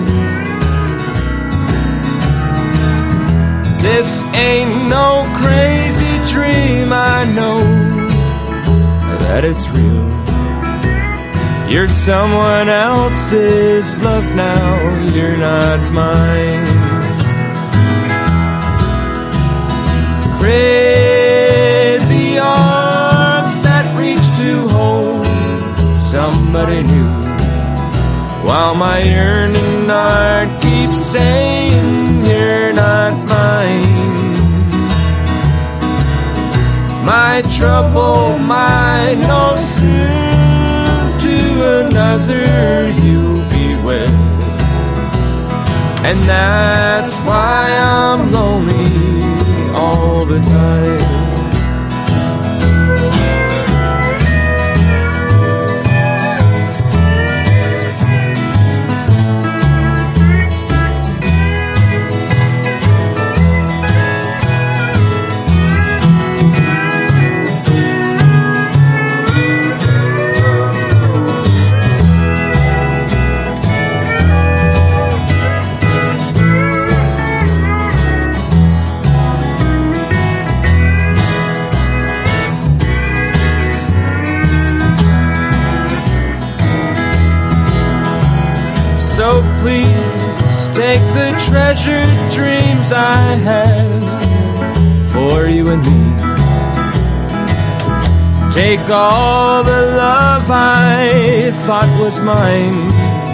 This ain't no crazy dream, I know that it's real. You're someone else's love now, you're not mine. Crazy arms that reach to hold somebody new, while my yearning heart keeps saying you're not mine. My trouble might know soon to another you'll be wed, and that's why I'm lonely all the time. So please take the treasured dreams I had for you and me. Take all the love I thought was mine.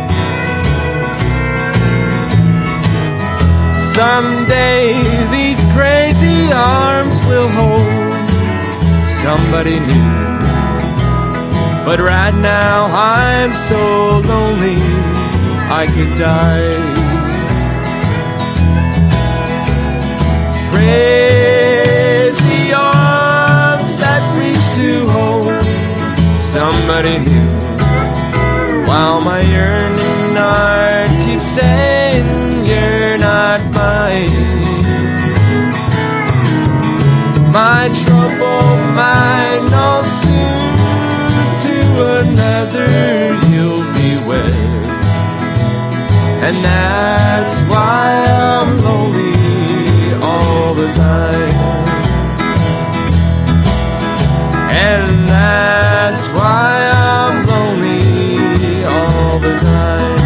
Someday these crazy arms will hold somebody new. But right now I'm so lonely I could die. Crazy arms that reach to hold somebody new, while my yearning heart keeps saying you're not mine. My trouble might know soon to another you'll be wed, and that's why I'm lonely all the time. And that's why I'm lonely all the time.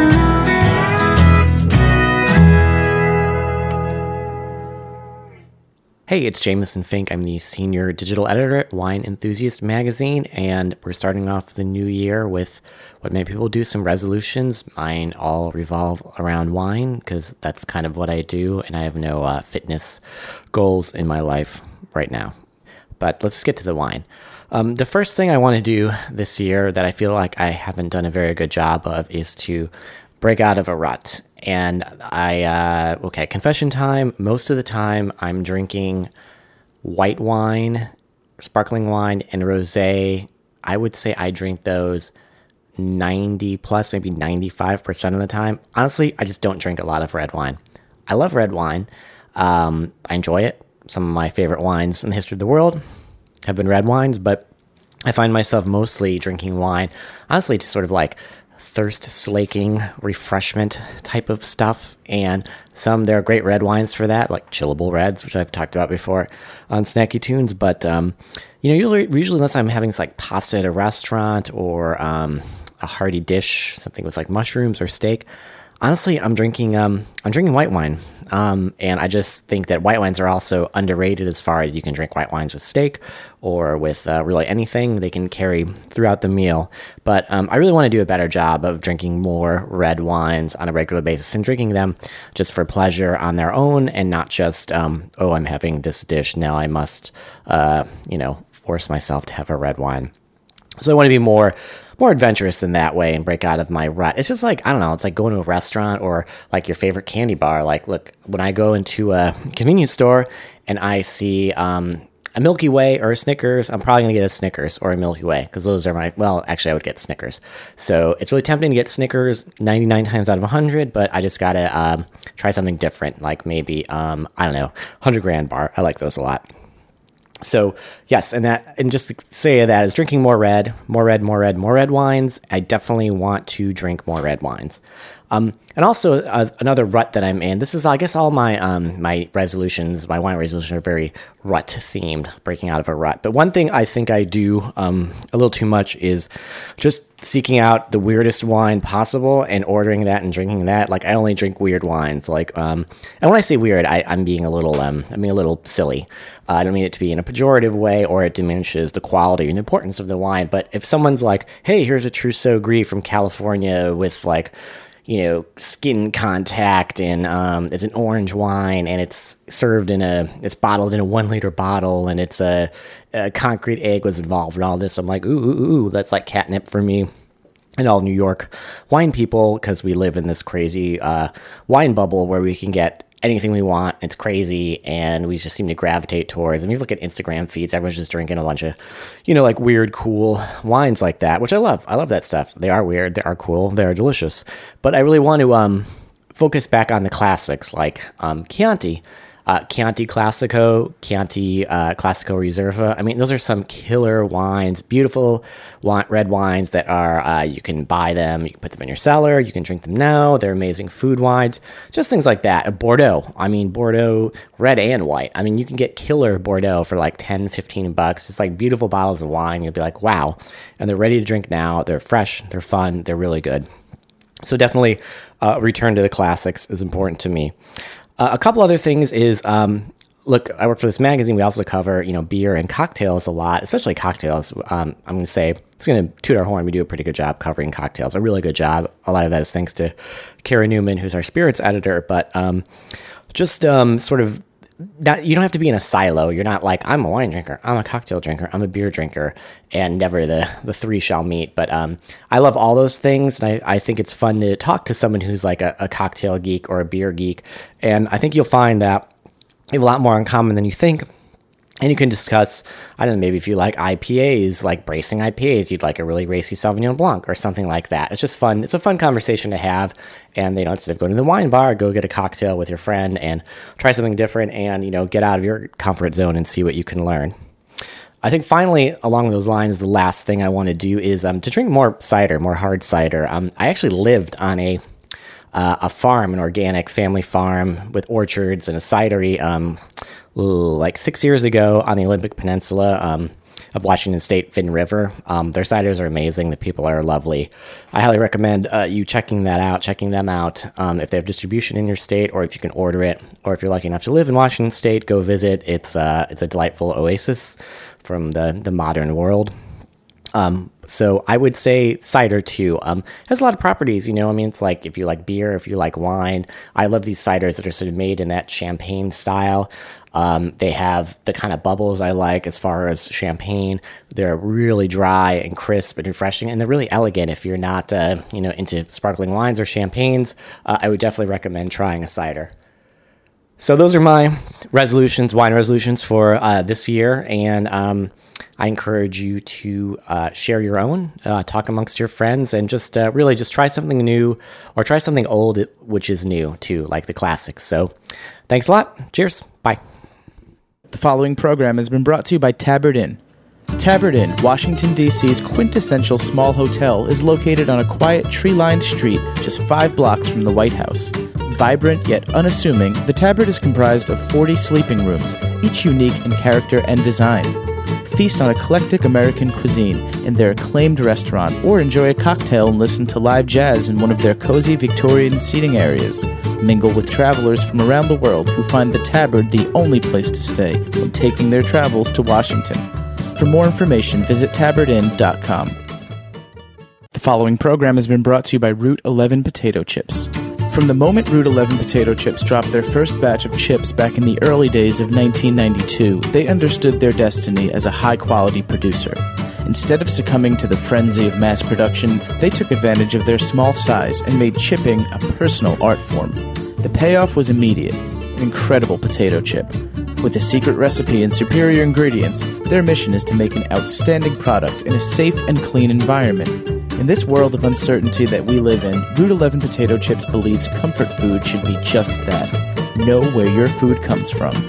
Hey, it's Jameson Fink. I'm the senior digital editor at Wine Enthusiast magazine, and we're starting off the new year with what many people do, some resolutions. Mine all revolve around wine because that's kind of what I do, and I have no uh, fitness goals in my life right now. But let's get to the wine. Um, the first thing I want to do this year that I feel like I haven't done a very good job of is to break out of a rut. And I, uh, okay, confession time. Most of the time I'm drinking white wine, sparkling wine, and rosé. I would say I drink those ninety plus, maybe ninety-five percent of the time. Honestly, I just don't drink a lot of red wine. I love red wine. Um, I enjoy it. Some of my favorite wines in the history of the world have been red wines, but I find myself mostly drinking wine, honestly, to sort of like thirst-slaking refreshment type of stuff. And some, there are great red wines for that, like chillable reds, which I've talked about before on Snacky Tunes. But, um, you know, usually, usually unless I'm having like pasta at a restaurant or um, a hearty dish, something with like mushrooms or steak, honestly, I'm drinking um, I'm drinking white wine. Um, and I just think that white wines are also underrated as far as you can drink white wines with steak or with uh, really anything they can carry throughout the meal. But um, I really want to do a better job of drinking more red wines on a regular basis and drinking them just for pleasure on their own and not just, um, oh, I'm having this dish, now I must, uh, you know, force myself to have a red wine. So I want to be more more adventurous in that way and break out of my rut. It's just like, I don't know, it's like going to a restaurant or like your favorite candy bar. Like, look, when I go into a convenience store and I see um, a Milky Way or a Snickers, I'm probably going to get a Snickers or a Milky Way because those are my, well, actually I would get Snickers. So it's really tempting to get Snickers ninety-nine times out of one hundred, but I just got to um, try something different, like maybe, um, I don't know, one hundred grand bar. I like those a lot. So yes, and that, and just to say that is drinking more red, more red, more red, more red wines. I definitely want to drink more red wines. Um, and also uh, another rut that I'm in. This is, I guess, all my um, my resolutions, my wine resolutions are very rut themed, breaking out of a rut. But one thing I think I do um, a little too much is just seeking out the weirdest wine possible and ordering that and drinking that. Like I only drink weird wines. Like, um, and when I say weird, I, I'm being a little, um, I'm being a little silly. Uh, I don't mean it to be in a pejorative way or it diminishes the quality and the importance of the wine. But if someone's like, hey, here's a Trousseau Gris from California with like, you know, skin contact, and um, it's an orange wine, and it's served in a, it's bottled in a one liter bottle, and it's a, a concrete egg was involved and all this. I'm like, ooh, ooh, ooh, that's like catnip for me and all New York wine people, because we live in this crazy uh, wine bubble where we can get anything we want. It's crazy, and we just seem to gravitate towards. I mean, you look at Instagram feeds, everyone's just drinking a bunch of, you know, like weird, cool wines like that, which I love. I love that stuff. They are weird, they are cool, they are delicious. But I really want to um, focus back on the classics, like um, Chianti. Uh, Chianti Classico, Chianti uh, Classico Reserva. I mean, those are some killer wines, beautiful wine, red wines that are, uh, you can buy them, you can put them in your cellar, you can drink them now. They're amazing food wines, just things like that. A Bordeaux, I mean, Bordeaux, red and white. I mean, you can get killer Bordeaux for like ten, fifteen bucks. It's like beautiful bottles of wine. You'll be like, wow. And they're ready to drink now. They're fresh, they're fun, they're really good. So definitely uh, return to the classics is important to me. Uh, a couple other things is, um, look, I work for this magazine. We also cover, you know, beer and cocktails a lot, especially cocktails. Um, I'm going to say, it's going to toot our horn. We do a pretty good job covering cocktails, a really good job. A lot of that is thanks to Kara Newman, who's our spirits editor. But um, just um, sort of, not, you don't have to be in a silo. You're not like, I'm a wine drinker, I'm a cocktail drinker, I'm a beer drinker, and never the, the three shall meet. But um, I love all those things, and I, I think it's fun to talk to someone who's like a, a cocktail geek or a beer geek. And I think you'll find that you have a lot more in common than you think. And you can discuss, I don't know, maybe if you like I P As, like bracing I P As, you'd like a really racy Sauvignon Blanc or something like that. It's just fun. It's a fun conversation to have. And, you know, instead of going to the wine bar, go get a cocktail with your friend and try something different and, you know, get out of your comfort zone and see what you can learn. I think finally, along those lines, the last thing I want to do is um, to drink more cider, more hard cider. Um, I actually lived on a uh, a farm, an organic family farm with orchards and a cidery um, like six years ago on the Olympic Peninsula um, of Washington State, Finn River. Um, their ciders are amazing. The people are lovely. I highly recommend uh, you checking that out, checking them out. Um, if they have distribution in your state, or if you can order it, or if you're lucky enough to live in Washington State, go visit. It's uh, it's a delightful oasis from the, the modern world. Um, so I would say cider too. Um, has a lot of properties, you know, I mean, it's like, if you like beer, if you like wine, I love these ciders that are sort of made in that champagne style. Um, they have the kind of bubbles I like as far as champagne. They're really dry and crisp and refreshing, and they're really elegant. If you're not, uh, you know, into sparkling wines or champagnes, uh, I would definitely recommend trying a cider. So those are my resolutions, wine resolutions for uh, this year, and um, I encourage you to uh, share your own, uh, talk amongst your friends, and just uh, really just try something new or try something old which is new too, like the classics. So thanks a lot. Cheers. Bye. The following program has been brought to you by Tabard Inn. Tabard Inn, Washington, D C's quintessential small hotel, is located on a quiet, tree-lined street just five blocks from the White House. Vibrant yet unassuming, the Tabard is comprised of forty sleeping rooms, each unique in character and design. Feast on eclectic American cuisine in their acclaimed restaurant, or enjoy a cocktail and listen to live jazz in one of their cozy Victorian seating areas. Mingle with travelers from around the world who find the Tabard the only place to stay when taking their travels to Washington. For more information, visit tabard inn dot com. The following program has been brought to you by Route eleven Potato Chips. From the moment Route eleven Potato Chips dropped their first batch of chips back in the early days of nineteen ninety-two, they understood their destiny as a high-quality producer. Instead of succumbing to the frenzy of mass production, they took advantage of their small size and made chipping a personal art form. The payoff was immediate: an incredible potato chip. With a secret recipe and superior ingredients, their mission is to make an outstanding product in a safe and clean environment. In this world of uncertainty that we live in, Route eleven Potato Chips believes comfort food should be just that. Know where your food comes from.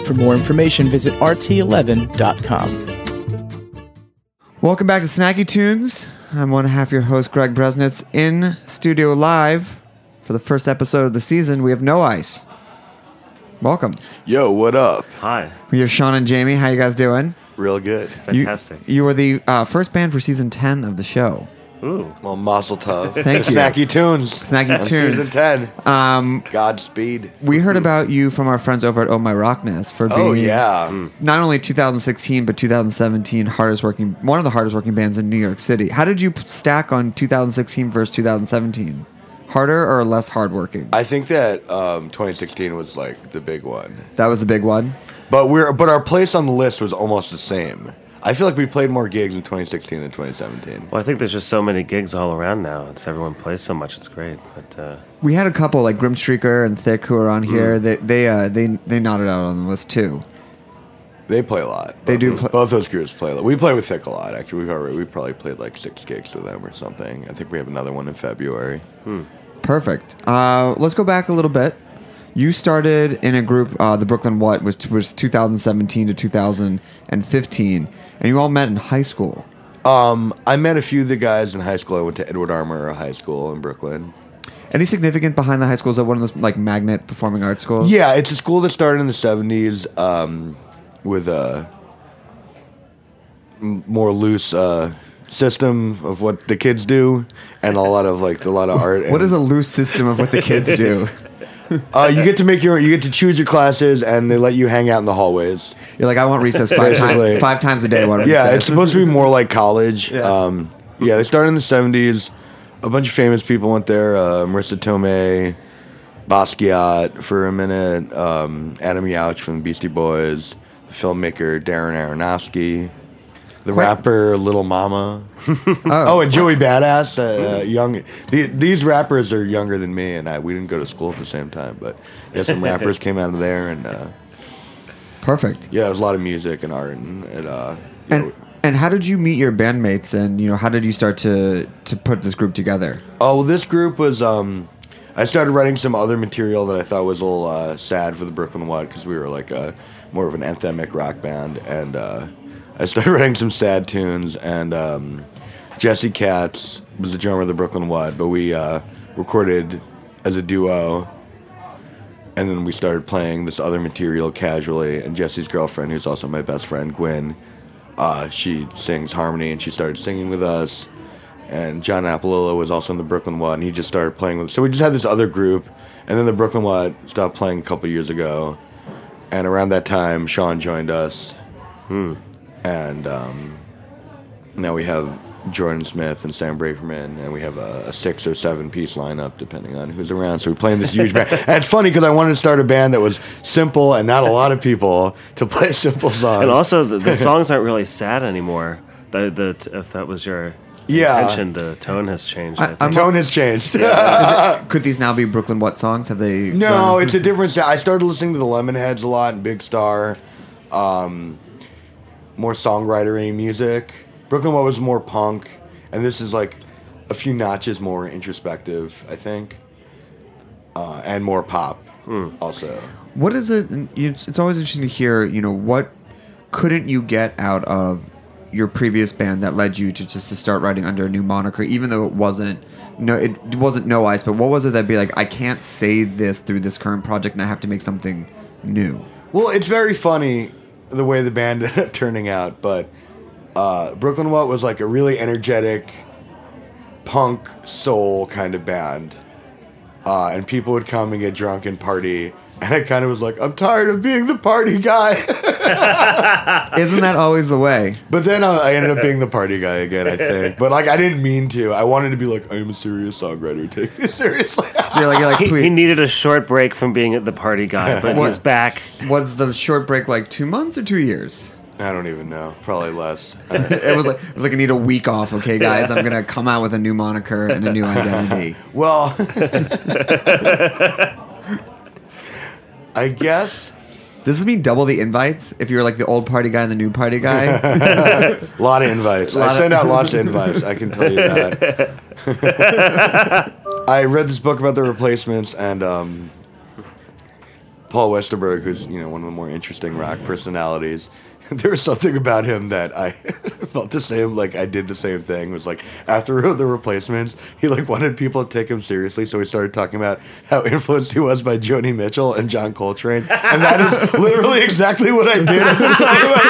For more information, visit r t eleven dot com. Welcome back to Snacky Tunes. I'm one half your host, Greg Bresnitz. In studio live for the first episode of the season, we have No Ice. Welcome. Yo, what up? Hi. We have Sean and Jamie. How you guys doing? Real good. Fantastic. You, you were the uh, first band for season ten of the show. Ooh. Well, Mazel Tov. Thank you. Snacky Tunes. Snacky On Tunes. Season ten. Um, Godspeed. we heard about you from our friends over at Oh My Rockness for being Oh, yeah. not only two thousand sixteen but two thousand seventeen hardest working one of the hardest working bands in New York City. How did you p- stack on two thousand sixteen versus two thousand seventeen? Harder or less hardworking? I think that um, twenty sixteen was like the big one. That was the big one. But we're but our place on the list was almost the same. I feel like we played more gigs in twenty sixteen than twenty seventeen. Well, I think there's just so many gigs all around now. It's everyone plays so much. It's great. But uh, We had a couple like Grim Streaker and Thick who are on here. They they uh, they they nodded out on the list too. They play a lot. They Both do Those, pl- both those groups play a lot. We play with Thick a lot. Actually, we've already we probably played like six gigs with them or something. I think we have another one in February. hmm. Perfect. Uh, let's go back a little bit. You started in a group, uh, the Brooklyn What, which was two thousand seventeen to two thousand fifteen, and you all met in high school. Um, I met a few of the guys in high school. I went to Edward Armour High School in Brooklyn. Any significant behind the high school? Is that one of those like magnet performing arts schools? Yeah, it's a school that started in the seventies um, with a m- more loose uh, system of what the kids do, and a lot of like a lot of art. What and, is a loose system of what the kids do? Uh, you get to make your, you get to choose your classes, and they let you hang out in the hallways. You're like, I want recess five, Basically. time, five times a day. I want recess. Yeah, it's supposed to be more like college. Yeah. Um, yeah, they started in the seventies. A bunch of famous people went there. Uh, Marissa Tomei, Basquiat for a minute. Um, Adam Yauch from the Beastie Boys. The filmmaker Darren Aronofsky. The Quite- rapper Little Mama. Oh, Oh, and Joey Badass. Uh, uh, young. The, these rappers are younger than me, and I, we didn't go to school at the same time. But yeah, some rappers came out of there, and uh, perfect. yeah, there was a lot of music and art, and, and uh, you And know, and how did you meet your bandmates? And you know, how did you start to to put this group together? Oh, well, this group was. Um, I started writing some other material that I thought was a little uh, sad for the Brooklyn What, because we were like a more of an anthemic rock band, and uh, I started writing some sad tunes. And um, Jesse Katz was the drummer of the Brooklyn What, but we uh, recorded as a duo, and then we started playing this other material casually. And Jesse's girlfriend, who's also my best friend, Gwen, uh, she sings harmony, and she started singing with us. And John Apolillo was also in the Brooklyn What, and he just started playing with us. So we just had this other group, and then the Brooklyn What stopped playing a couple years ago. And around that time, Sean joined us. Hmm. And um, now we have Jordan Smith and Sam Braverman, and we have a, a six or seven piece lineup depending on who's around. So we're playing this huge band. And it's funny because I wanted to start a band that was simple and not a lot of people to play simple songs. And also, the, the songs aren't really sad anymore. The, the, if that was your Yeah. intention, the tone has changed. I, I- think. I'm- Tone has changed. Is it- could these now be Brooklyn What songs? Have they? No, gone- it's a different sound. I started listening to the Lemonheads a lot and Big Star. Um, more songwritery music. Brooklyn What was more punk, and this is like a few notches more introspective, I think, uh, and more pop also. What is it? you- It's always interesting to hear. You know, what couldn't you get out of your previous band that led you to just to start writing under a new moniker, even though it wasn't no, it wasn't No Ice. But what was it that'd be like? I can't say this through this current project, and I have to make something new. Well, it's very funny the way the band ended up turning out, but uh, Brooklyn What was like a really energetic punk soul kind of band. Uh, and people would come and get drunk and party, and I kind of was like, I'm tired of being the party guy. Isn't that always the way? But then I, I ended up being the party guy again, I think. But like, I didn't mean to. I wanted to be like, I'm a serious songwriter. Take me seriously. So you're like, you're like, He, please. he needed a short break from being the party guy, but What? he's back. Was the short break like two months or two years? I don't even know. Probably less. It was like it was like I need a week off. Okay, guys, I'm gonna come out with a new moniker and a new identity. Well, I guess. Does this mean double the invites if you're like the old party guy and the new party guy? A lot of invites. Lot I of- send out lots of invites. I can tell you that. I read this book about the Replacements, and um, Paul Westerberg, who's you know one of the more interesting rock personalities. There was something about him that I felt the same, like I did the same thing. It was like after the Replacements, he like wanted people to take him seriously, so he started talking about how influenced he was by Joni Mitchell and John Coltrane, and that is literally exactly what I did at this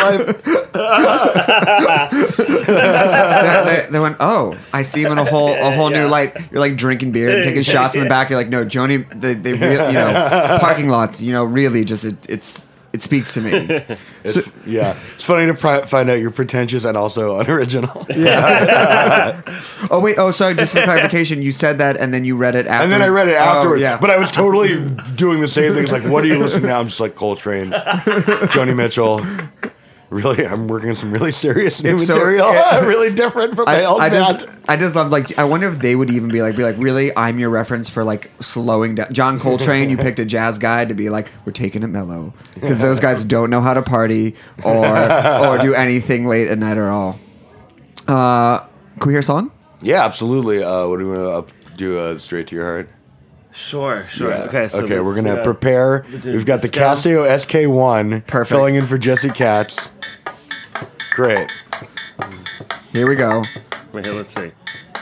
time of my life. they, they went, oh, I see him in a whole a whole Yeah. new light. You're like drinking beer and taking shots in the back. You're like, no, Joni, they, they real, you know, parking lots, you know, really just it, it's. It speaks to me. It's, So- yeah, it's funny to pri- find out you're pretentious and also unoriginal. Yeah. Oh wait. Oh, sorry. Just for clarification, you said that, and then you read it after. And then I read it Oh, afterwards. yeah. But I was totally doing the same thing. It's like, what are you listening to now? I'm just like Coltrane, Joni Mitchell. Really, I'm working on some really serious new It's so- material. it- really different from my I, old I band. just, I just love like I wonder if they would even be like be like really I'm your reference for like slowing down. John Coltrane, you picked a jazz guy to be like we're taking it mellow because those guys don't know how to party or or do anything late at night at all. Uh, can we hear a song? Yeah, absolutely. Uh, what do we want to do? Uh, straight to your heart. Sure, sure. Yeah. Okay, so okay, we're let's, gonna uh, prepare. do We've got the scale. Casio S K one Perfect. filling in for Jesse Katz. Great. Here we go. Wait, here, let's see.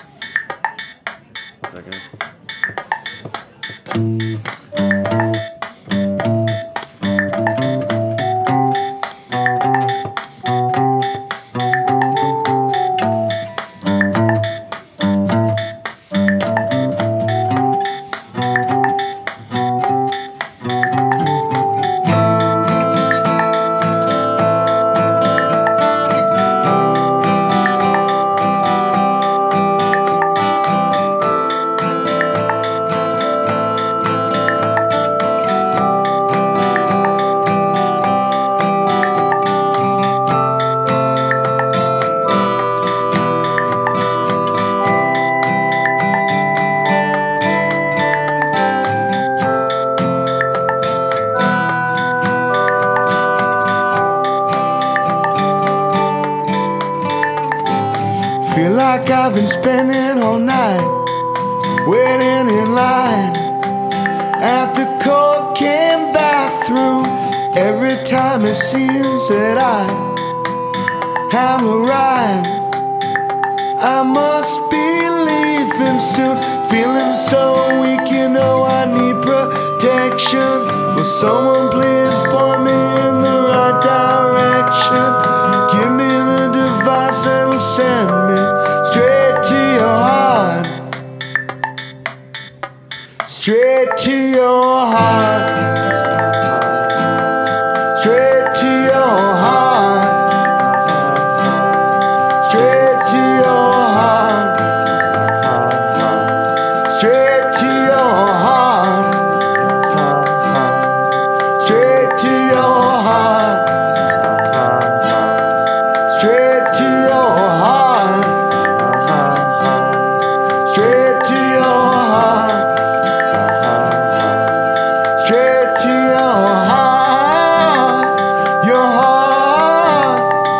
One second. Feel like I've been spending all night waiting in line at the cocaine bathroom. Every time it seems that I have arrived, I must be leaving soon. Feeling so weak, you know I need protection. Will someone please point me in the right direction? Give me the device that'll send me straight to your heart. Straight to your heart. Straight to your heart. Straight to your heart. Straight to your heart. Straight to your heart. Straight to your heart. Straight to your heart. Straight to your heart. Your heart.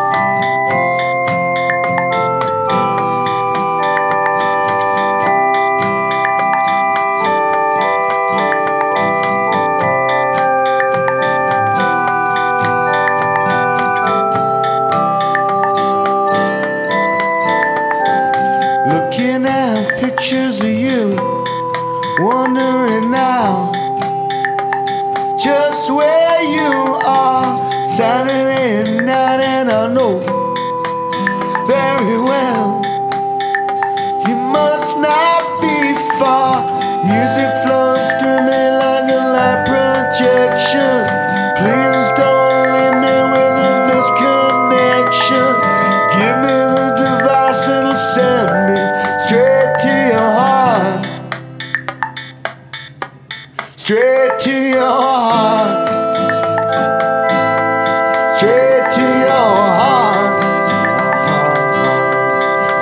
Looking at pictures of you, wondering now just where you are. Saturday night, and I know very well you must not be far. Music flows through me like a light projection. Please don't leave me with a misconnection. Give me the device that'll send me straight to your heart. Straight to your heart. Straight to your heart.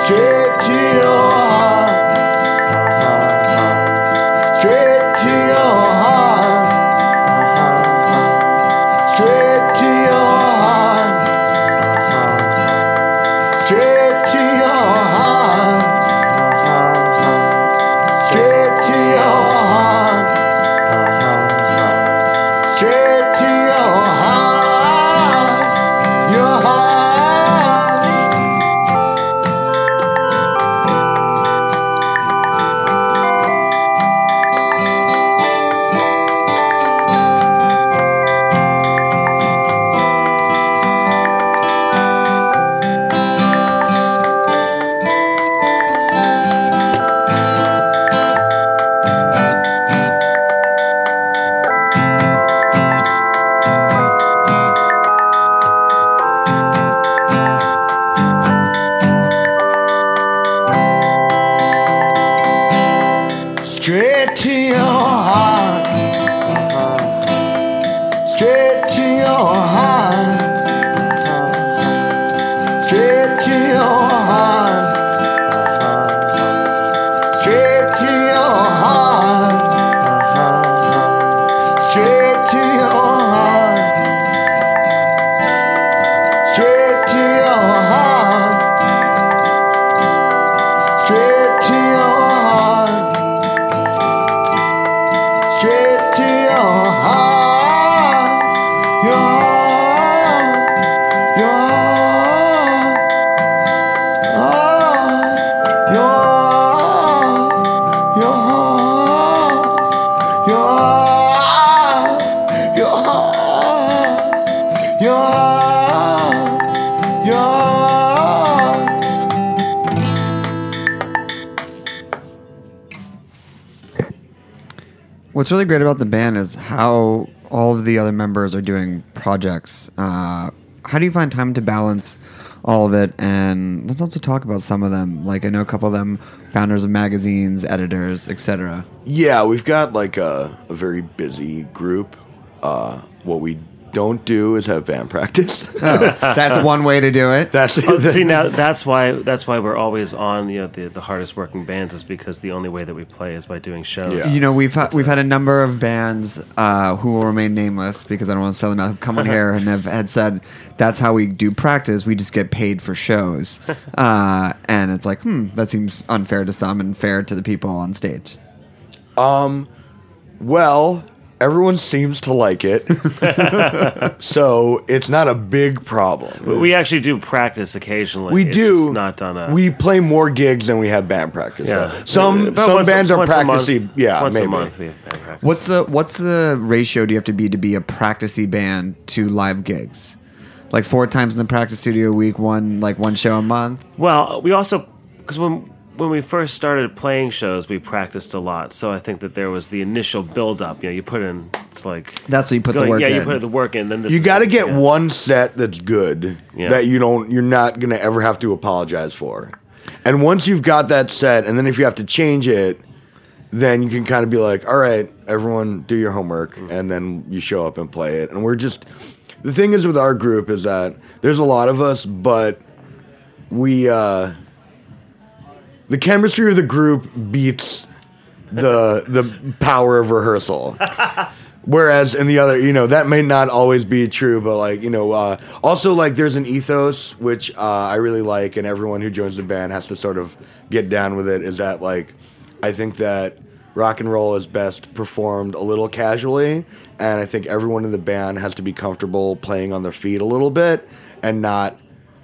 young. What's really great about the band is how all of the other members are doing projects. Uh, how do you find time to balance all of it? And let's also talk about some of them. Like I know a couple of them, founders of magazines, editors, et cetera. Yeah, we've got like a, a very busy group. Uh, what we don't do is have band practice. Oh, that's one way to do it. That's Oh, see now that's why that's why we're always on you know, the the hardest working bands is because the only way that we play is by doing shows. You know, we've ha- we've had a number of bands uh, who will remain nameless because I don't want to sell them out. Have come on here and have had said that's how we do practice. We just get paid for shows, uh, and it's like, hmm, that seems unfair to some and fair to the people on stage. Um, well, everyone seems to like it, so it's not a big problem. We actually do practice occasionally. We It's do. just not on a. We play more gigs than we have band practice. Yeah. though. Some About some once a- bands are once a month- practicing. Yeah, once a maybe. month we have band practice. What's the what's the ratio do you have to be to be a practicey band to live gigs? Like four times in the practice studio a week, one like one show a month. Well, we also because when when we first started playing shows, we practiced a lot. So I think that there was the initial build up. You know, you put in. It's like That's what you it's put the going- work yeah, in. you put the work in. Then this You is- got to get yeah. one set that's good Yeah. that you don't. You're not gonna ever have to apologize for. And once you've got that set, and then if you have to change it, then you can kind of be like, all right, everyone, do your homework, and then you show up and play it. And we're just the thing is with our group is that there's a lot of us, but we uh, the chemistry of the group beats the the power of rehearsal. Whereas in the other, you know, that may not always be true, but like, you know, uh, also like there's an ethos which uh, I really like, and everyone who joins the band has to sort of get down with it. Is that like, I think that rock and roll is best performed a little casually, and I think everyone in the band has to be comfortable playing on their feet a little bit and not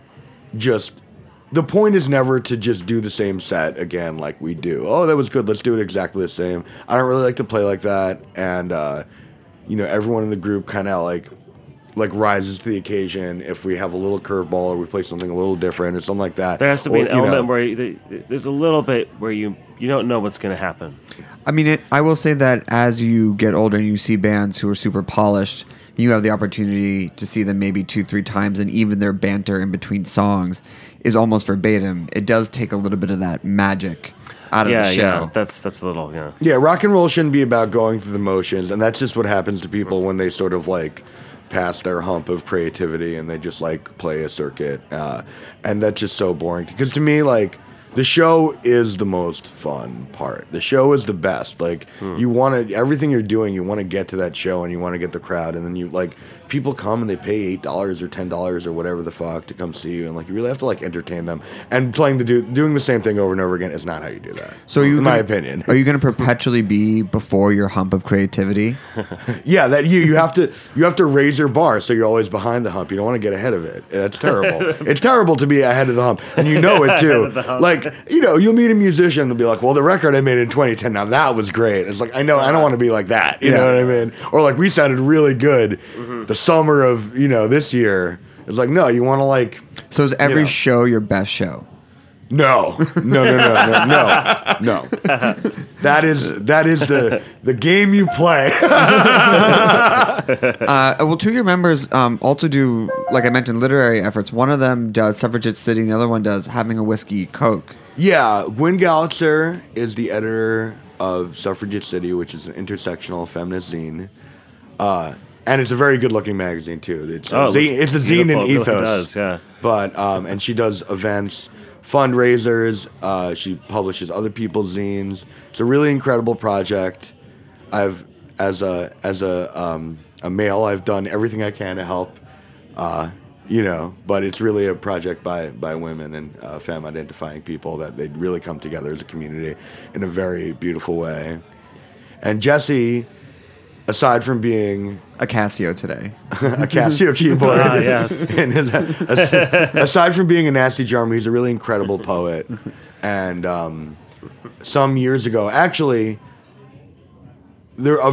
just. The point is never to just do the same set again like we do. Oh, that was good. Let's do it exactly the same. I don't really like to play like that, and uh, you know, everyone in the group kind of like like rises to the occasion if we have a little curveball or we play something a little different or something like that. There has to be Or, an you know, element where you, there's a little bit where you you don't know what's going to happen. I mean, it, I will say that as you get older and you see bands who are super polished, you have the opportunity to see them maybe two, three times, and even their banter in between songs is almost verbatim. It does take a little bit of that magic out of yeah, the show. yeah, that's that's a little yeah. Yeah, rock and roll shouldn't be about going through the motions, and that's just what happens to people when they sort of like pass their hump of creativity and they just like play a circuit, uh, and that's just so boring. Because to me, like the show is the most fun part. The show is the best. Like Hmm. you want to everything you're doing, you want to get to that show and you want to get the crowd, and then you like people come and they pay eight dollars or ten dollars or whatever the fuck to come see you, and like you really have to like entertain them. And playing the do doing the same thing over and over again is not how you do that. So, are you in my gonna- opinion, are you going to perpetually be before your hump of creativity? yeah, that you you have to you have to raise your bar so you're always behind the hump. You don't want to get ahead of it. That's terrible. It's terrible to be ahead of the hump, and you know it too. Like you know, you'll meet a musician and they'll be like, "Well, the record I made in twenty ten, now that was great." It's like I know I don't want to be like that. You Yeah. know what I mean? Or like we sounded really good the summer of you know this year. It's like no, you want to like. So is every know. show your best show? No, no, no, no, no, no, no. That is that is the the game you play. uh, well, two of your members um, also do, like I mentioned, literary efforts. One of them does Suffragette City, and the other one does Having a Whiskey Coke. Yeah, Gwen Gallitzer is the editor of Suffragette City, which is an intersectional feminist zine. Uh, and it's a very good-looking magazine, too. It's, Oh, a, it zine, looks it's a zine beautiful. and It ethos. really does, yeah. But, um, and she does events, fundraisers. Uh, she publishes other people's zines. It's a really incredible project. I've, as a as a um, a male, I've done everything I can to help. Uh, You know, but it's really a project by, by women and uh, femme-identifying people that they really come together as a community in a very beautiful way. And Jesse, aside from being a Casio today, a Casio keyboard, Ah, yes. and his, as, aside from being a nasty charmer, he's a really incredible poet. And um, some years ago, actually, there of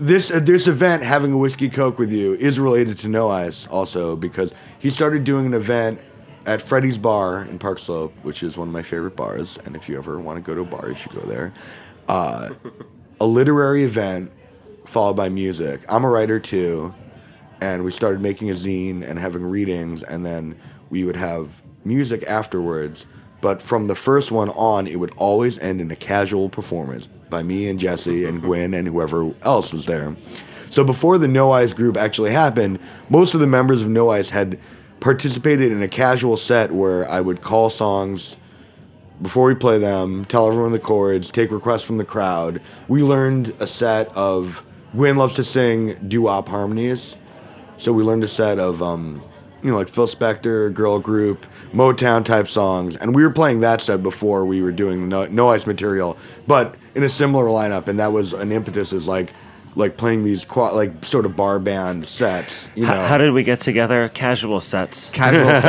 this uh, this event, having a whiskey coke with you, is related to No Ice also because he started doing an event at Freddy's Bar in Park Slope, which is one of my favorite bars. And if you ever want to go to a bar, you should go there. Uh, a literary event followed by music. I'm a writer too, and we started making a zine and having readings, and then we would have music afterwards. But from the first one on, it would always end in a casual performance by me and Jesse and Gwen and whoever else was there. So before the No Ice group actually happened, most of the members of No Ice had participated in a casual set where I would call songs before we play them, tell everyone the chords, take requests from the crowd. We learned a set of, Gwen loves to sing doo-wop harmonies, so we learned a set of, um, you know, like Phil Spector, girl group, Motown type songs, and we were playing that set before we were doing the No, no Ice material, but in a similar lineup, and that was an impetus is like, like playing these qua- like sort of bar band sets. You know, how, how did we get together? Casual sets. Casual sets.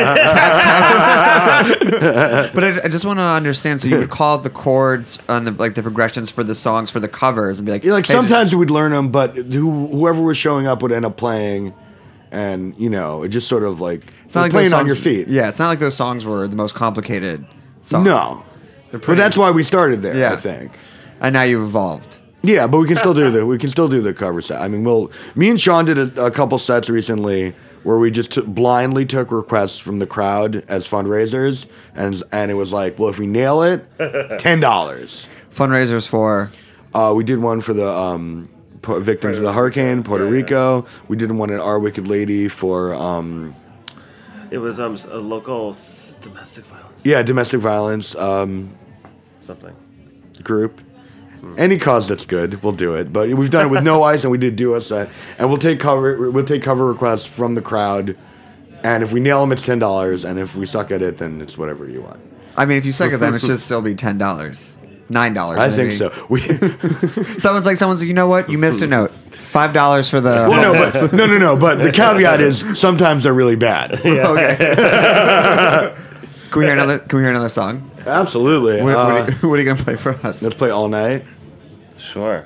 But I, I just want to understand. So you would call out the chords on the like the progressions for the songs for the covers and be like, yeah, like hey, sometimes just- we'd learn them, but who, whoever was showing up would end up playing. And, you know, it just sort of like, it's not like playing those songs, on your feet. Yeah, it's not like those songs were the most complicated songs. No. But that's why we started there, yeah. I think. And now you've evolved. Yeah, but we can still do the we can still do the cover set. I mean, we'll me and Sean did a, a couple sets recently where we just t- blindly took requests from the crowd as fundraisers, and and it was like, well, if we nail it, ten dollars. Fundraisers for? Uh, we did one for the um, po- victims of the hurricane, Puerto yeah, Rico. Yeah. We did one at Our Wicked Lady for. Um, it was um, a local s- domestic violence. Yeah, domestic violence. Um, Something. Group. Any cause that's good, we'll do it. But we've done it with No Ice, and we did do a set, and we'll take cover. We'll take cover requests from the crowd, and if we nail them, it's ten dollars, and if we suck at it, then it's whatever you want. I mean, if you suck at them, it should still be ten dollars, nine dollars. I think so. We someone's like, someone's like, you know what? You missed a note. Five dollars for the. Well, no, but, no, no, no. But the caveat is sometimes they're really bad. Yeah. Okay. Can we hear another? Can we hear another song? Absolutely. What, uh, what, are, you, what are you gonna play for us? Let's play All Night. Sure.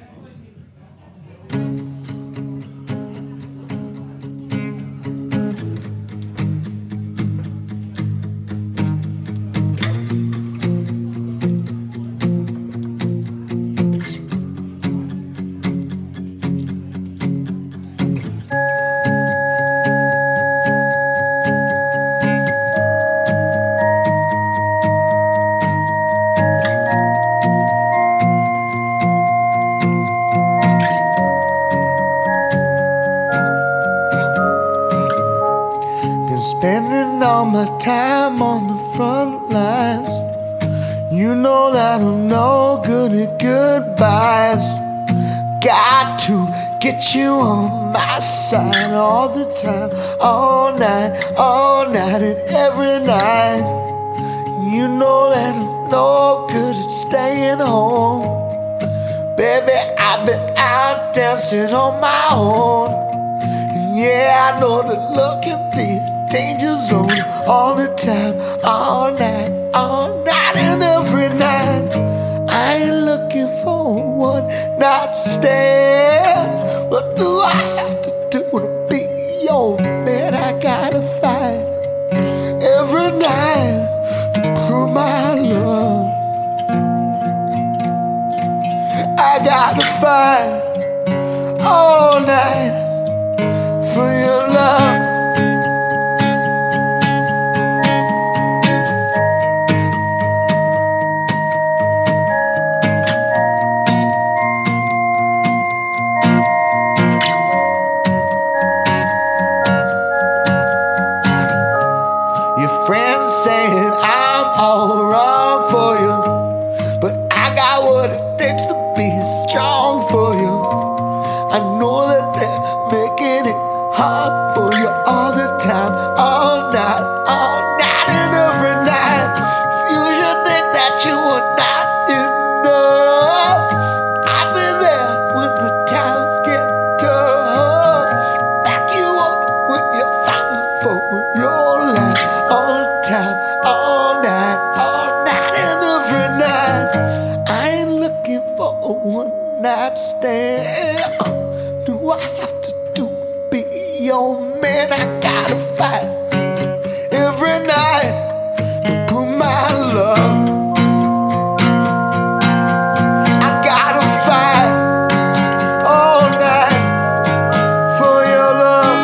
Spending all my time on the front lines. You know that I'm no good at goodbyes. Got to get you on my side all the time, all night, all night and every night. You know that I'm no good at staying home. Baby, I've been out dancing on my own. And yeah, I know that looking the danger zone all the time, all night, all night and every night. I ain't looking for one night stand. What do I have to do to be your man? I gotta fight every night to prove my love. I gotta fight all night for your love. Friends saying I'm all wrong for you, but I got what it takes to be strong for you. I know that they're making it hard for you all the time, all night, all night and every night. If you should think that you are not enough, I'll be there when the times get tough. Back you up when you're fighting for your life. All the time, all night, all night and every night. I ain't looking for a one night stand. fight every night to prove my love. I gotta fight all night for your love.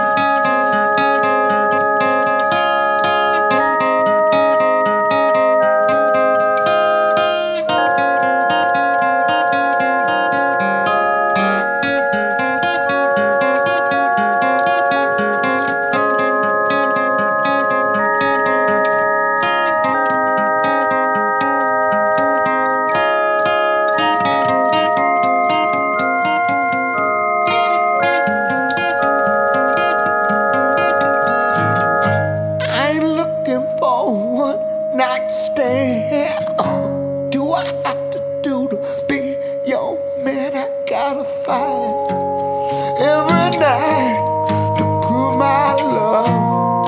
I ain't looking for one night stand. Do I have to do to be your man? I gotta fight every night to prove my love.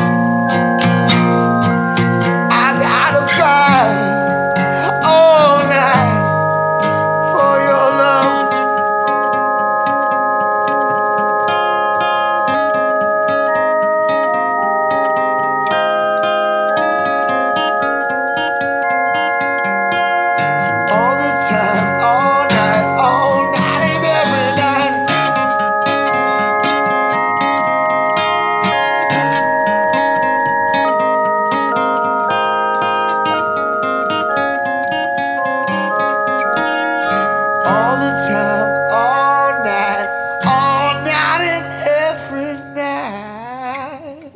I gotta fight all night for your love. All the time, all night, all night, and every night. All the time, all night, all night, and every night.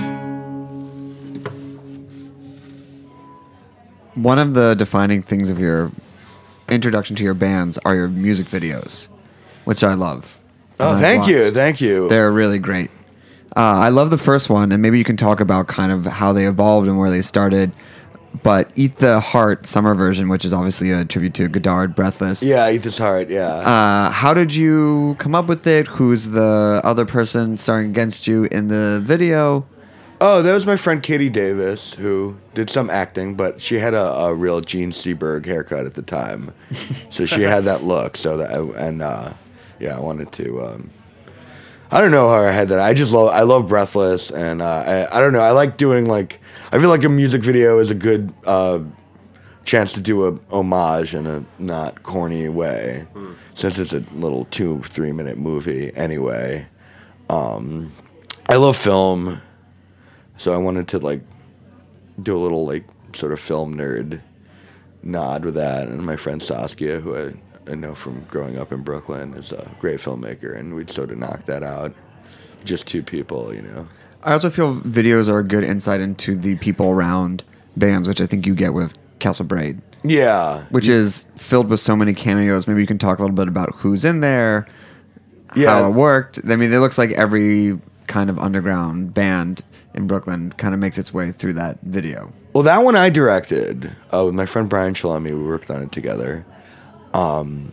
One of the defining things of your introduction to your bands are your music videos, which I love. Oh, And I've thank you, watched. thank you. They're really great. Uh, I love the first one, and maybe you can talk about kind of how they evolved and where they started. But Eat the Heart summer version, which is obviously a tribute to Godard, Breathless. Yeah, Eat This Heart, yeah. Uh, how did you come up with it? Who's the other person starring against you in the video? Oh, that was my friend Katie Davis, who did some acting, but she had a, a real Gene Seberg haircut at the time, so she had that look. So that I, and uh, yeah, I wanted to. Um, I don't know how I had that. I just love. I love Breathless, and uh, I I don't know. I like doing like. I feel like a music video is a good uh, chance to do a homage in a not corny way, mm. since it's a little two three minute movie anyway. Um, I love film. So I wanted to like do a little like sort of film nerd nod with that, and my friend Saskia, who I, I know from growing up in Brooklyn, is a great filmmaker, and we'd sort of knock that out. Just two people, you know. I also feel videos are a good insight into the people around bands, which I think you get with Castle Braid. Yeah. Which is filled with so many cameos. Maybe you can talk a little bit about who's in there, Yeah. how it worked. I mean, it looks like every kind of underground band in Brooklyn kind of makes its way through that video. Well, that one I directed uh, with my friend Brian Chalemi. We worked on it together. Um,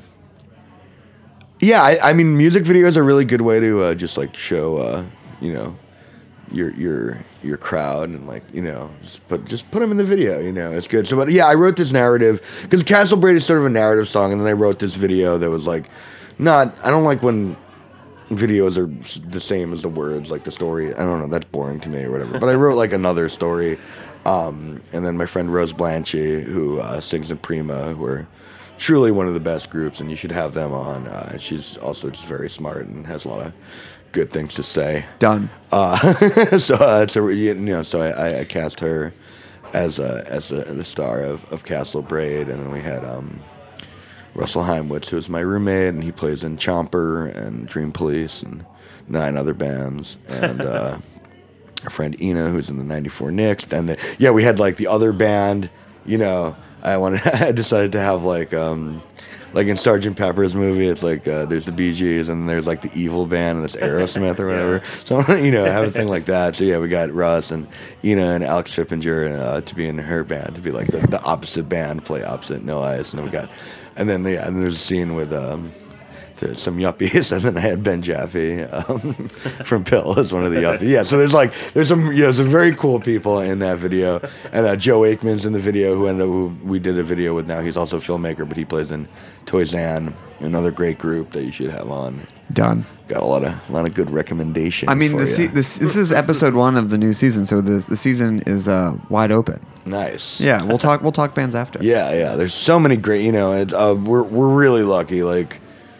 yeah, I, I mean, music videos are a really good way to uh, just like show, uh, you know, your your your crowd and like you know, just put just put them in the video. You know, it's good. So, but yeah, I wrote this narrative because Castle Braid is sort of a narrative song, and then I wrote this video that was like, not. I don't like when videos are the same as the words, like the story. I don't know, that's boring to me or whatever. But I wrote like another story, um, and then my friend Rose Blanchie, who uh, sings in Prima, who are truly one of the best groups, and you should have them on. Uh, she's also just very smart and has a lot of good things to say. Done. Uh, so uh, it's a, you know, so I, I cast her as a, as a, the star of, of Castle Braid, and then we had um, Russell Heimwitz, who is my roommate, and he plays in Chomper and Dream Police and nine other bands, and uh, our friend Ina, who's in the ninety-four Knicks, and the, yeah, we had like the other band, you know. I wanted. I decided to have like, um, like in Sergeant Pepper's movie, it's like uh, there's the Bee Gees and then there's like the evil band and it's Aerosmith or whatever. Yeah. So I want you know have a thing like that. So yeah, we got Russ and Ina and Alex Trippinger uh, to be in her band, to be like the, the opposite band, play opposite No Ice, and then we got, and then yeah, and there's a scene with um, to some yuppies, and then I had Ben Jaffe um, from Pill as one of the yuppies. Yeah, so there's like there's some yeah some very cool people in that video, and uh, Joe Aikman's in the video, who ended up who we did a video with now. He's also a filmmaker, but he plays in Toyzan, another great group that you should have on. Done. got a lot of a lot of good recommendations. I mean, for the se- ya. this this is episode one of the new season, so the the season is uh, wide open. Nice. Yeah, we'll talk we'll talk bands after. Yeah, yeah. There's so many great. You know, it, uh, we're we're really lucky. Like,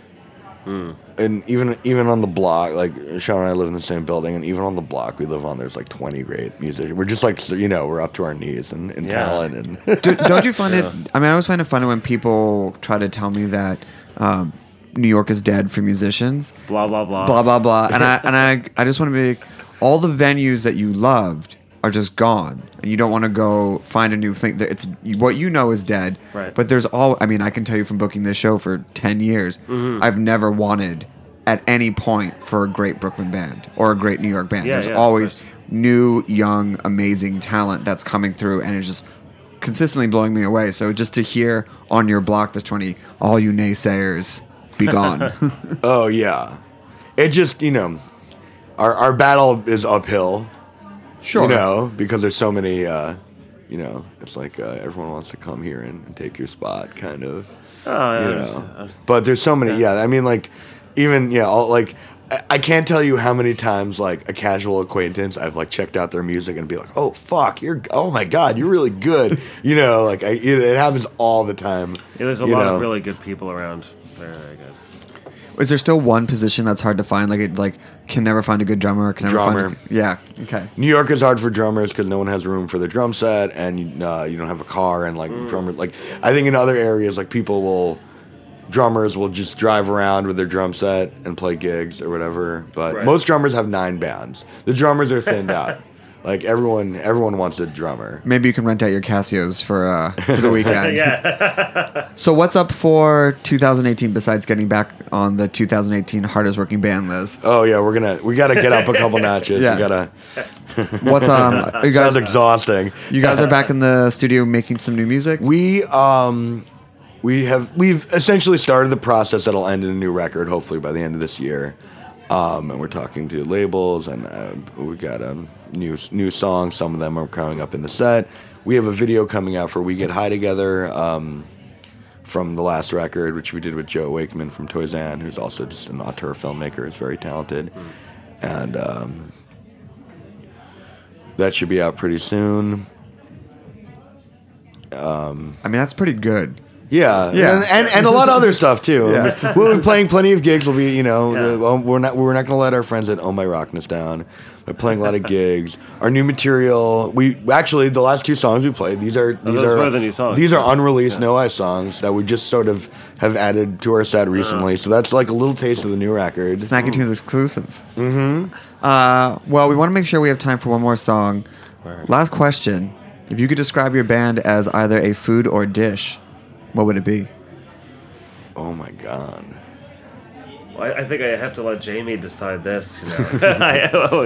and even even on the block, like Sean and I live in the same building, and even on the block we live on, there's like twenty great musicians. We're just like so, you know, we're up to our knees in, in Yeah. talent. And Do, don't you find it? I mean, I always find it funny when people try to tell me that um, New York is dead for musicians. Blah blah blah. Blah blah blah. And I and I I just want to be all the venues that you loved are just gone, and you don't want to go find a new thing. That it's what you know is dead. Right. But there's all. I mean, I can tell you from booking this show for ten years, Mhm. I've never wanted at any point for a great Brooklyn band or a great New York band. Yeah, There's yeah, of always course. new, young, amazing talent that's coming through, and it's just consistently blowing me away. So just to hear on your block this twenty, all you naysayers, be gone. oh yeah, it just you know, our our battle is uphill. Sure. You know, because there's so many. Uh, you know, it's like uh, everyone wants to come here and, and take your spot, kind of. Oh, yeah, you I know. understand. But there's so many. Yeah, I mean, like, even yeah, all, like. I- I can't tell you how many times, like a casual acquaintance, I've like checked out their music and be like, "Oh fuck, you're oh my god, you're really good." You know, like I, it, it happens all the time. Yeah, there's a you lot know. of really good people around. Very, very good. Is there still one position that's hard to find? Like, it, like can never find a good drummer. Can never Drummer. Find a, yeah. Okay. New York is hard for drummers because no one has room for the drum set, and you, uh, you don't have a car, and like drummers. Like I think in other areas, like people will, drummers will just drive around with their drum set and play gigs or whatever. But Right. most drummers have nine bands. The drummers are thinned out. Like everyone, everyone wants a drummer. Maybe you can rent out your Casios for uh, for the weekend. Yeah. So what's up for two thousand eighteen besides getting back on the two thousand eighteen hardest working band list? Oh yeah, we're gonna we gotta get up a couple notches. Yeah. We gotta. What's um? You guys Sounds exhausting. You guys are back in the studio making some new music. We um, we have we've essentially started the process that'll end in a new record, hopefully by the end of this year. Um, and we're talking to labels, and uh, we got um new new songs. Some of them are coming up in the set. We have a video coming out for "We Get High Together" um, from the last record, which we did with Joe Wakeman from Toyzan, who's also just an auteur filmmaker. Is very talented, and um, that should be out pretty soon. Um, I mean, that's pretty good. Yeah, Yeah. and, and and a lot of other stuff too. Yeah. We'll be playing plenty of gigs. We'll be, you know, uh, well, we're not we're not going to let our friends at Oh My Rockness down. We're playing a lot of gigs. Our new material. We actually the last two songs we played. These are these those are were the new songs, These are yes. unreleased No Ice songs that we just sort of have added to our set recently. So that's like a little taste of the new record. Snacky Tunes exclusive. Mm-hmm. Uh, well, we want to make sure we have time for one more song. Last question: if you could describe your band as either a food or dish, what would it be? Oh my god. Well, I, I think I have to let Jamie decide this. You know? I-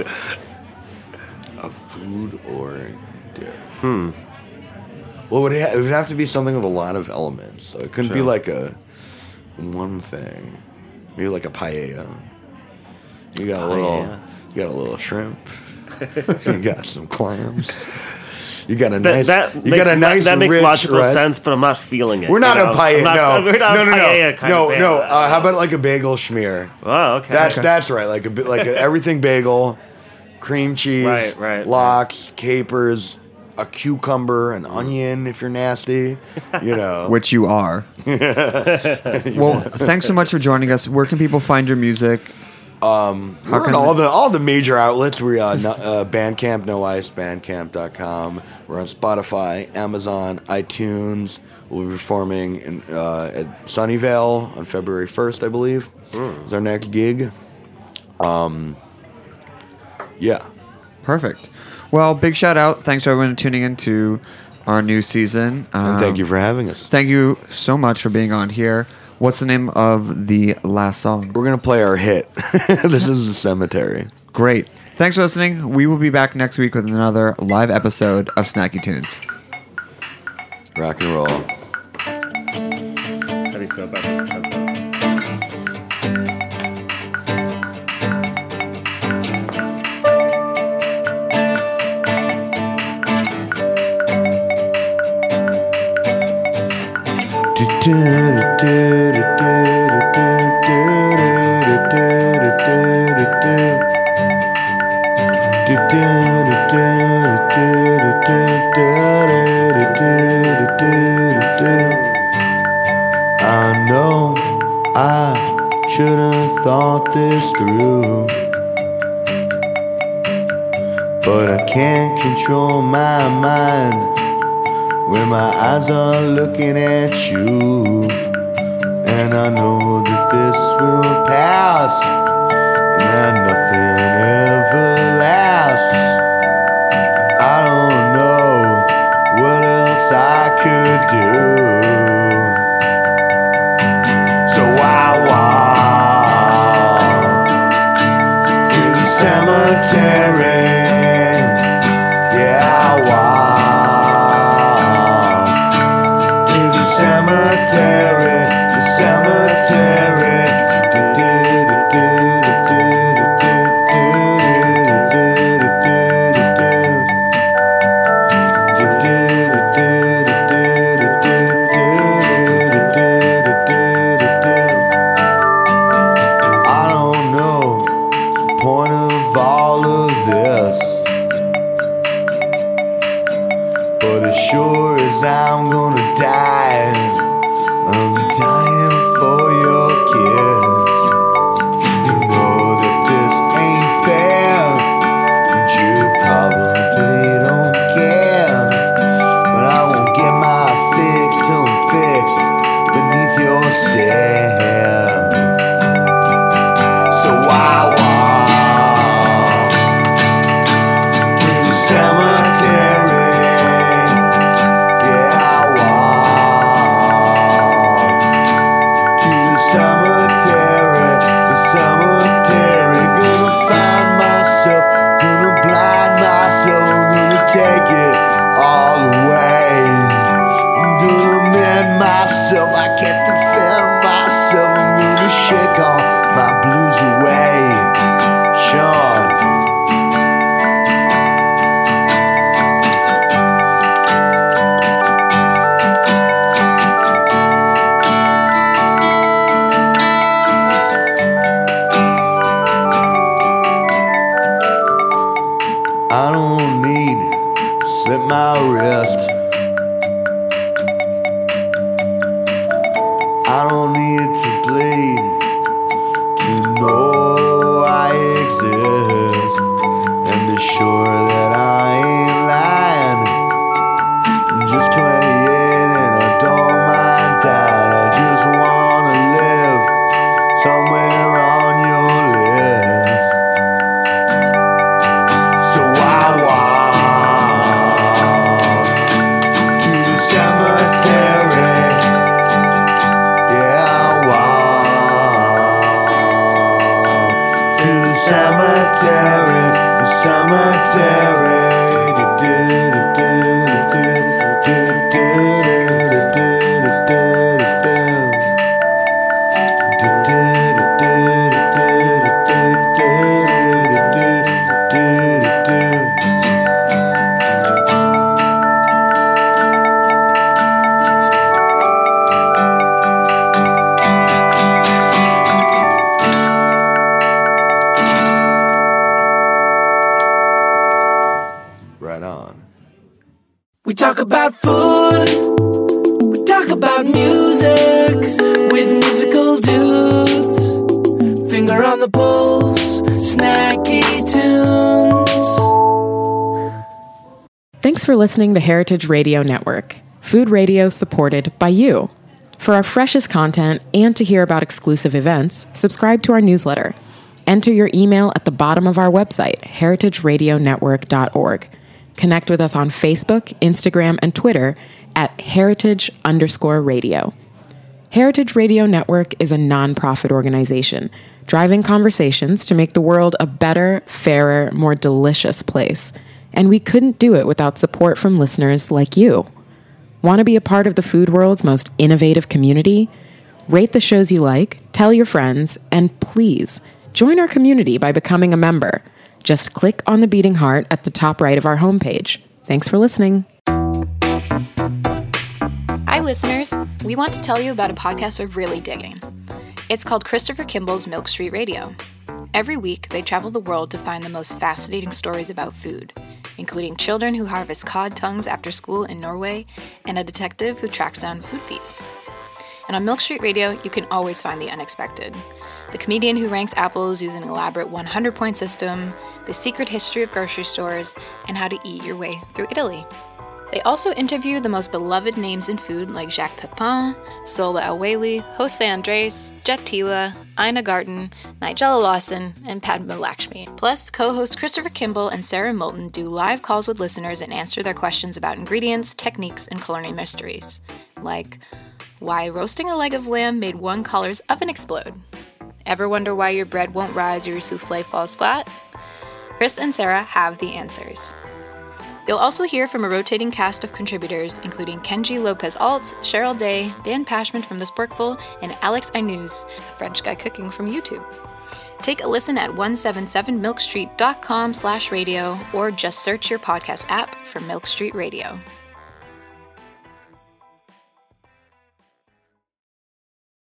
A food or a dish? Hmm. Well, it would, ha- it would have to be something with a lot of elements. So it couldn't be Sure. like a one thing. Maybe like a paella. You got a little. Paella. You got a little shrimp. You got some clams. You got a That, nice. that you makes, got a nice. that, that makes rich logical red- sense, but I'm not feeling it. We're not you a know? paella. I'm not- No, we're not no, a no, paella no, kind no, of band. no. Uh, how about like a bagel schmear? Oh, okay. That's Okay. that's right. Like a bit like an everything bagel, cream cheese, Right, right, lox, capers, a cucumber, an onion if you're nasty. You know. Which you are. Well, thanks so much for joining us. Where can people find your music? Um, How we're can on all they- the all the major outlets. We're uh, no, uh, Bandcamp, No Ice, Bandcamp dot com. We're on Spotify, Amazon, iTunes. We'll be performing in, uh, at Sunnyvale on February first, I believe. Is our next gig. Um, yeah. Perfect. Well, big shout out. Thanks to everyone tuning in to our new season. And thank Um, you for having us. Thank you so much for being on here. What's the name of the last song? We're gonna play our hit. This is The Cemetery. Great. Thanks for listening. We will be back next week with another live episode of Snacky Tunes. Rock and roll. How do you feel about this tempo? Do, do, do, do, do, do, do, do, do, do, do, do. I know I should have thought this through, but I can't control my mind when my eyes are looking at you. And I know that this will pass, and that nothing ever lasts. I don't know what else I could do, so I walk to the cemetery. Yeah, I walk to the cemetery, the cemetery. I don't know the point of all of this, but as sure as I'm gonna die, I'm dying for your kiss. You know that this ain't fair, and you probably don't care, but I won't get my fix till I'm fixed beneath your stare. So I walk to the cemetery. Yeah, I walk to the cemetery, the cemetery. Gonna find myself, gonna blind myself, gonna take it all away. I'm gonna mend myself, I can't defend myself. I'm gonna shake all my blues away. Sean. I don't need to slit my wrist. I don't need to bleed to know I exist, and be sure that I ain't lying. I'm just twenty-eight and I don't mind dying. I just wanna live somewhere on your list. So I walk to the cemetery. Yeah, I walk to the cemetery, the cemetery. Right on. We talk about food, we talk about music with musical dudes. Finger on the pulse, snacky tunes. Thanks for listening to Heritage Radio Network, food radio supported by you. For our freshest content and to hear about exclusive events, subscribe to our newsletter. Enter your email at the bottom of our website, heritage radio network dot org. Connect with us on Facebook, Instagram, and Twitter at heritage underscore radio. Heritage Radio Network is a nonprofit organization driving conversations to make the world a better, fairer, more delicious place. And we couldn't do it without support from listeners like you. Want to be a part of the food world's most innovative community? Rate the shows you like, tell your friends, and please join our community by becoming a member. Just click on the beating heart at the top right of our homepage. Thanks for listening. Hi, listeners. We want to tell you about a podcast we're really digging. It's called Christopher Kimball's Milk Street Radio. Every week, they travel the world to find the most fascinating stories about food, including children who harvest cod tongues after school in Norway and a detective who tracks down food thieves. And on Milk Street Radio, you can always find the unexpected. The comedian who ranks apples using an elaborate one hundred point system, the secret history of grocery stores, and how to eat your way through Italy. They also interview the most beloved names in food like Jacques Pepin, Sola Aweli, Jose Andres, Jet Tila, Ina Garten, Nigella Lawson, and Padma Lakshmi. Plus, co-hosts Christopher Kimball and Sarah Moulton do live calls with listeners and answer their questions about ingredients, techniques, and culinary mysteries. Like, why roasting a leg of lamb made one caller's oven explode? Ever wonder why your bread won't rise or your souffle falls flat? Chris and Sarah have the answers. You'll also hear from a rotating cast of contributors, including Kenji Lopez-Alt, Cheryl Day, Dan Pashman from The Sporkful, and Alex Ainuz, a French guy cooking from YouTube. Take a listen at one seventy-seven milk street dot com slash radio or just search your podcast app for Milk Street Radio.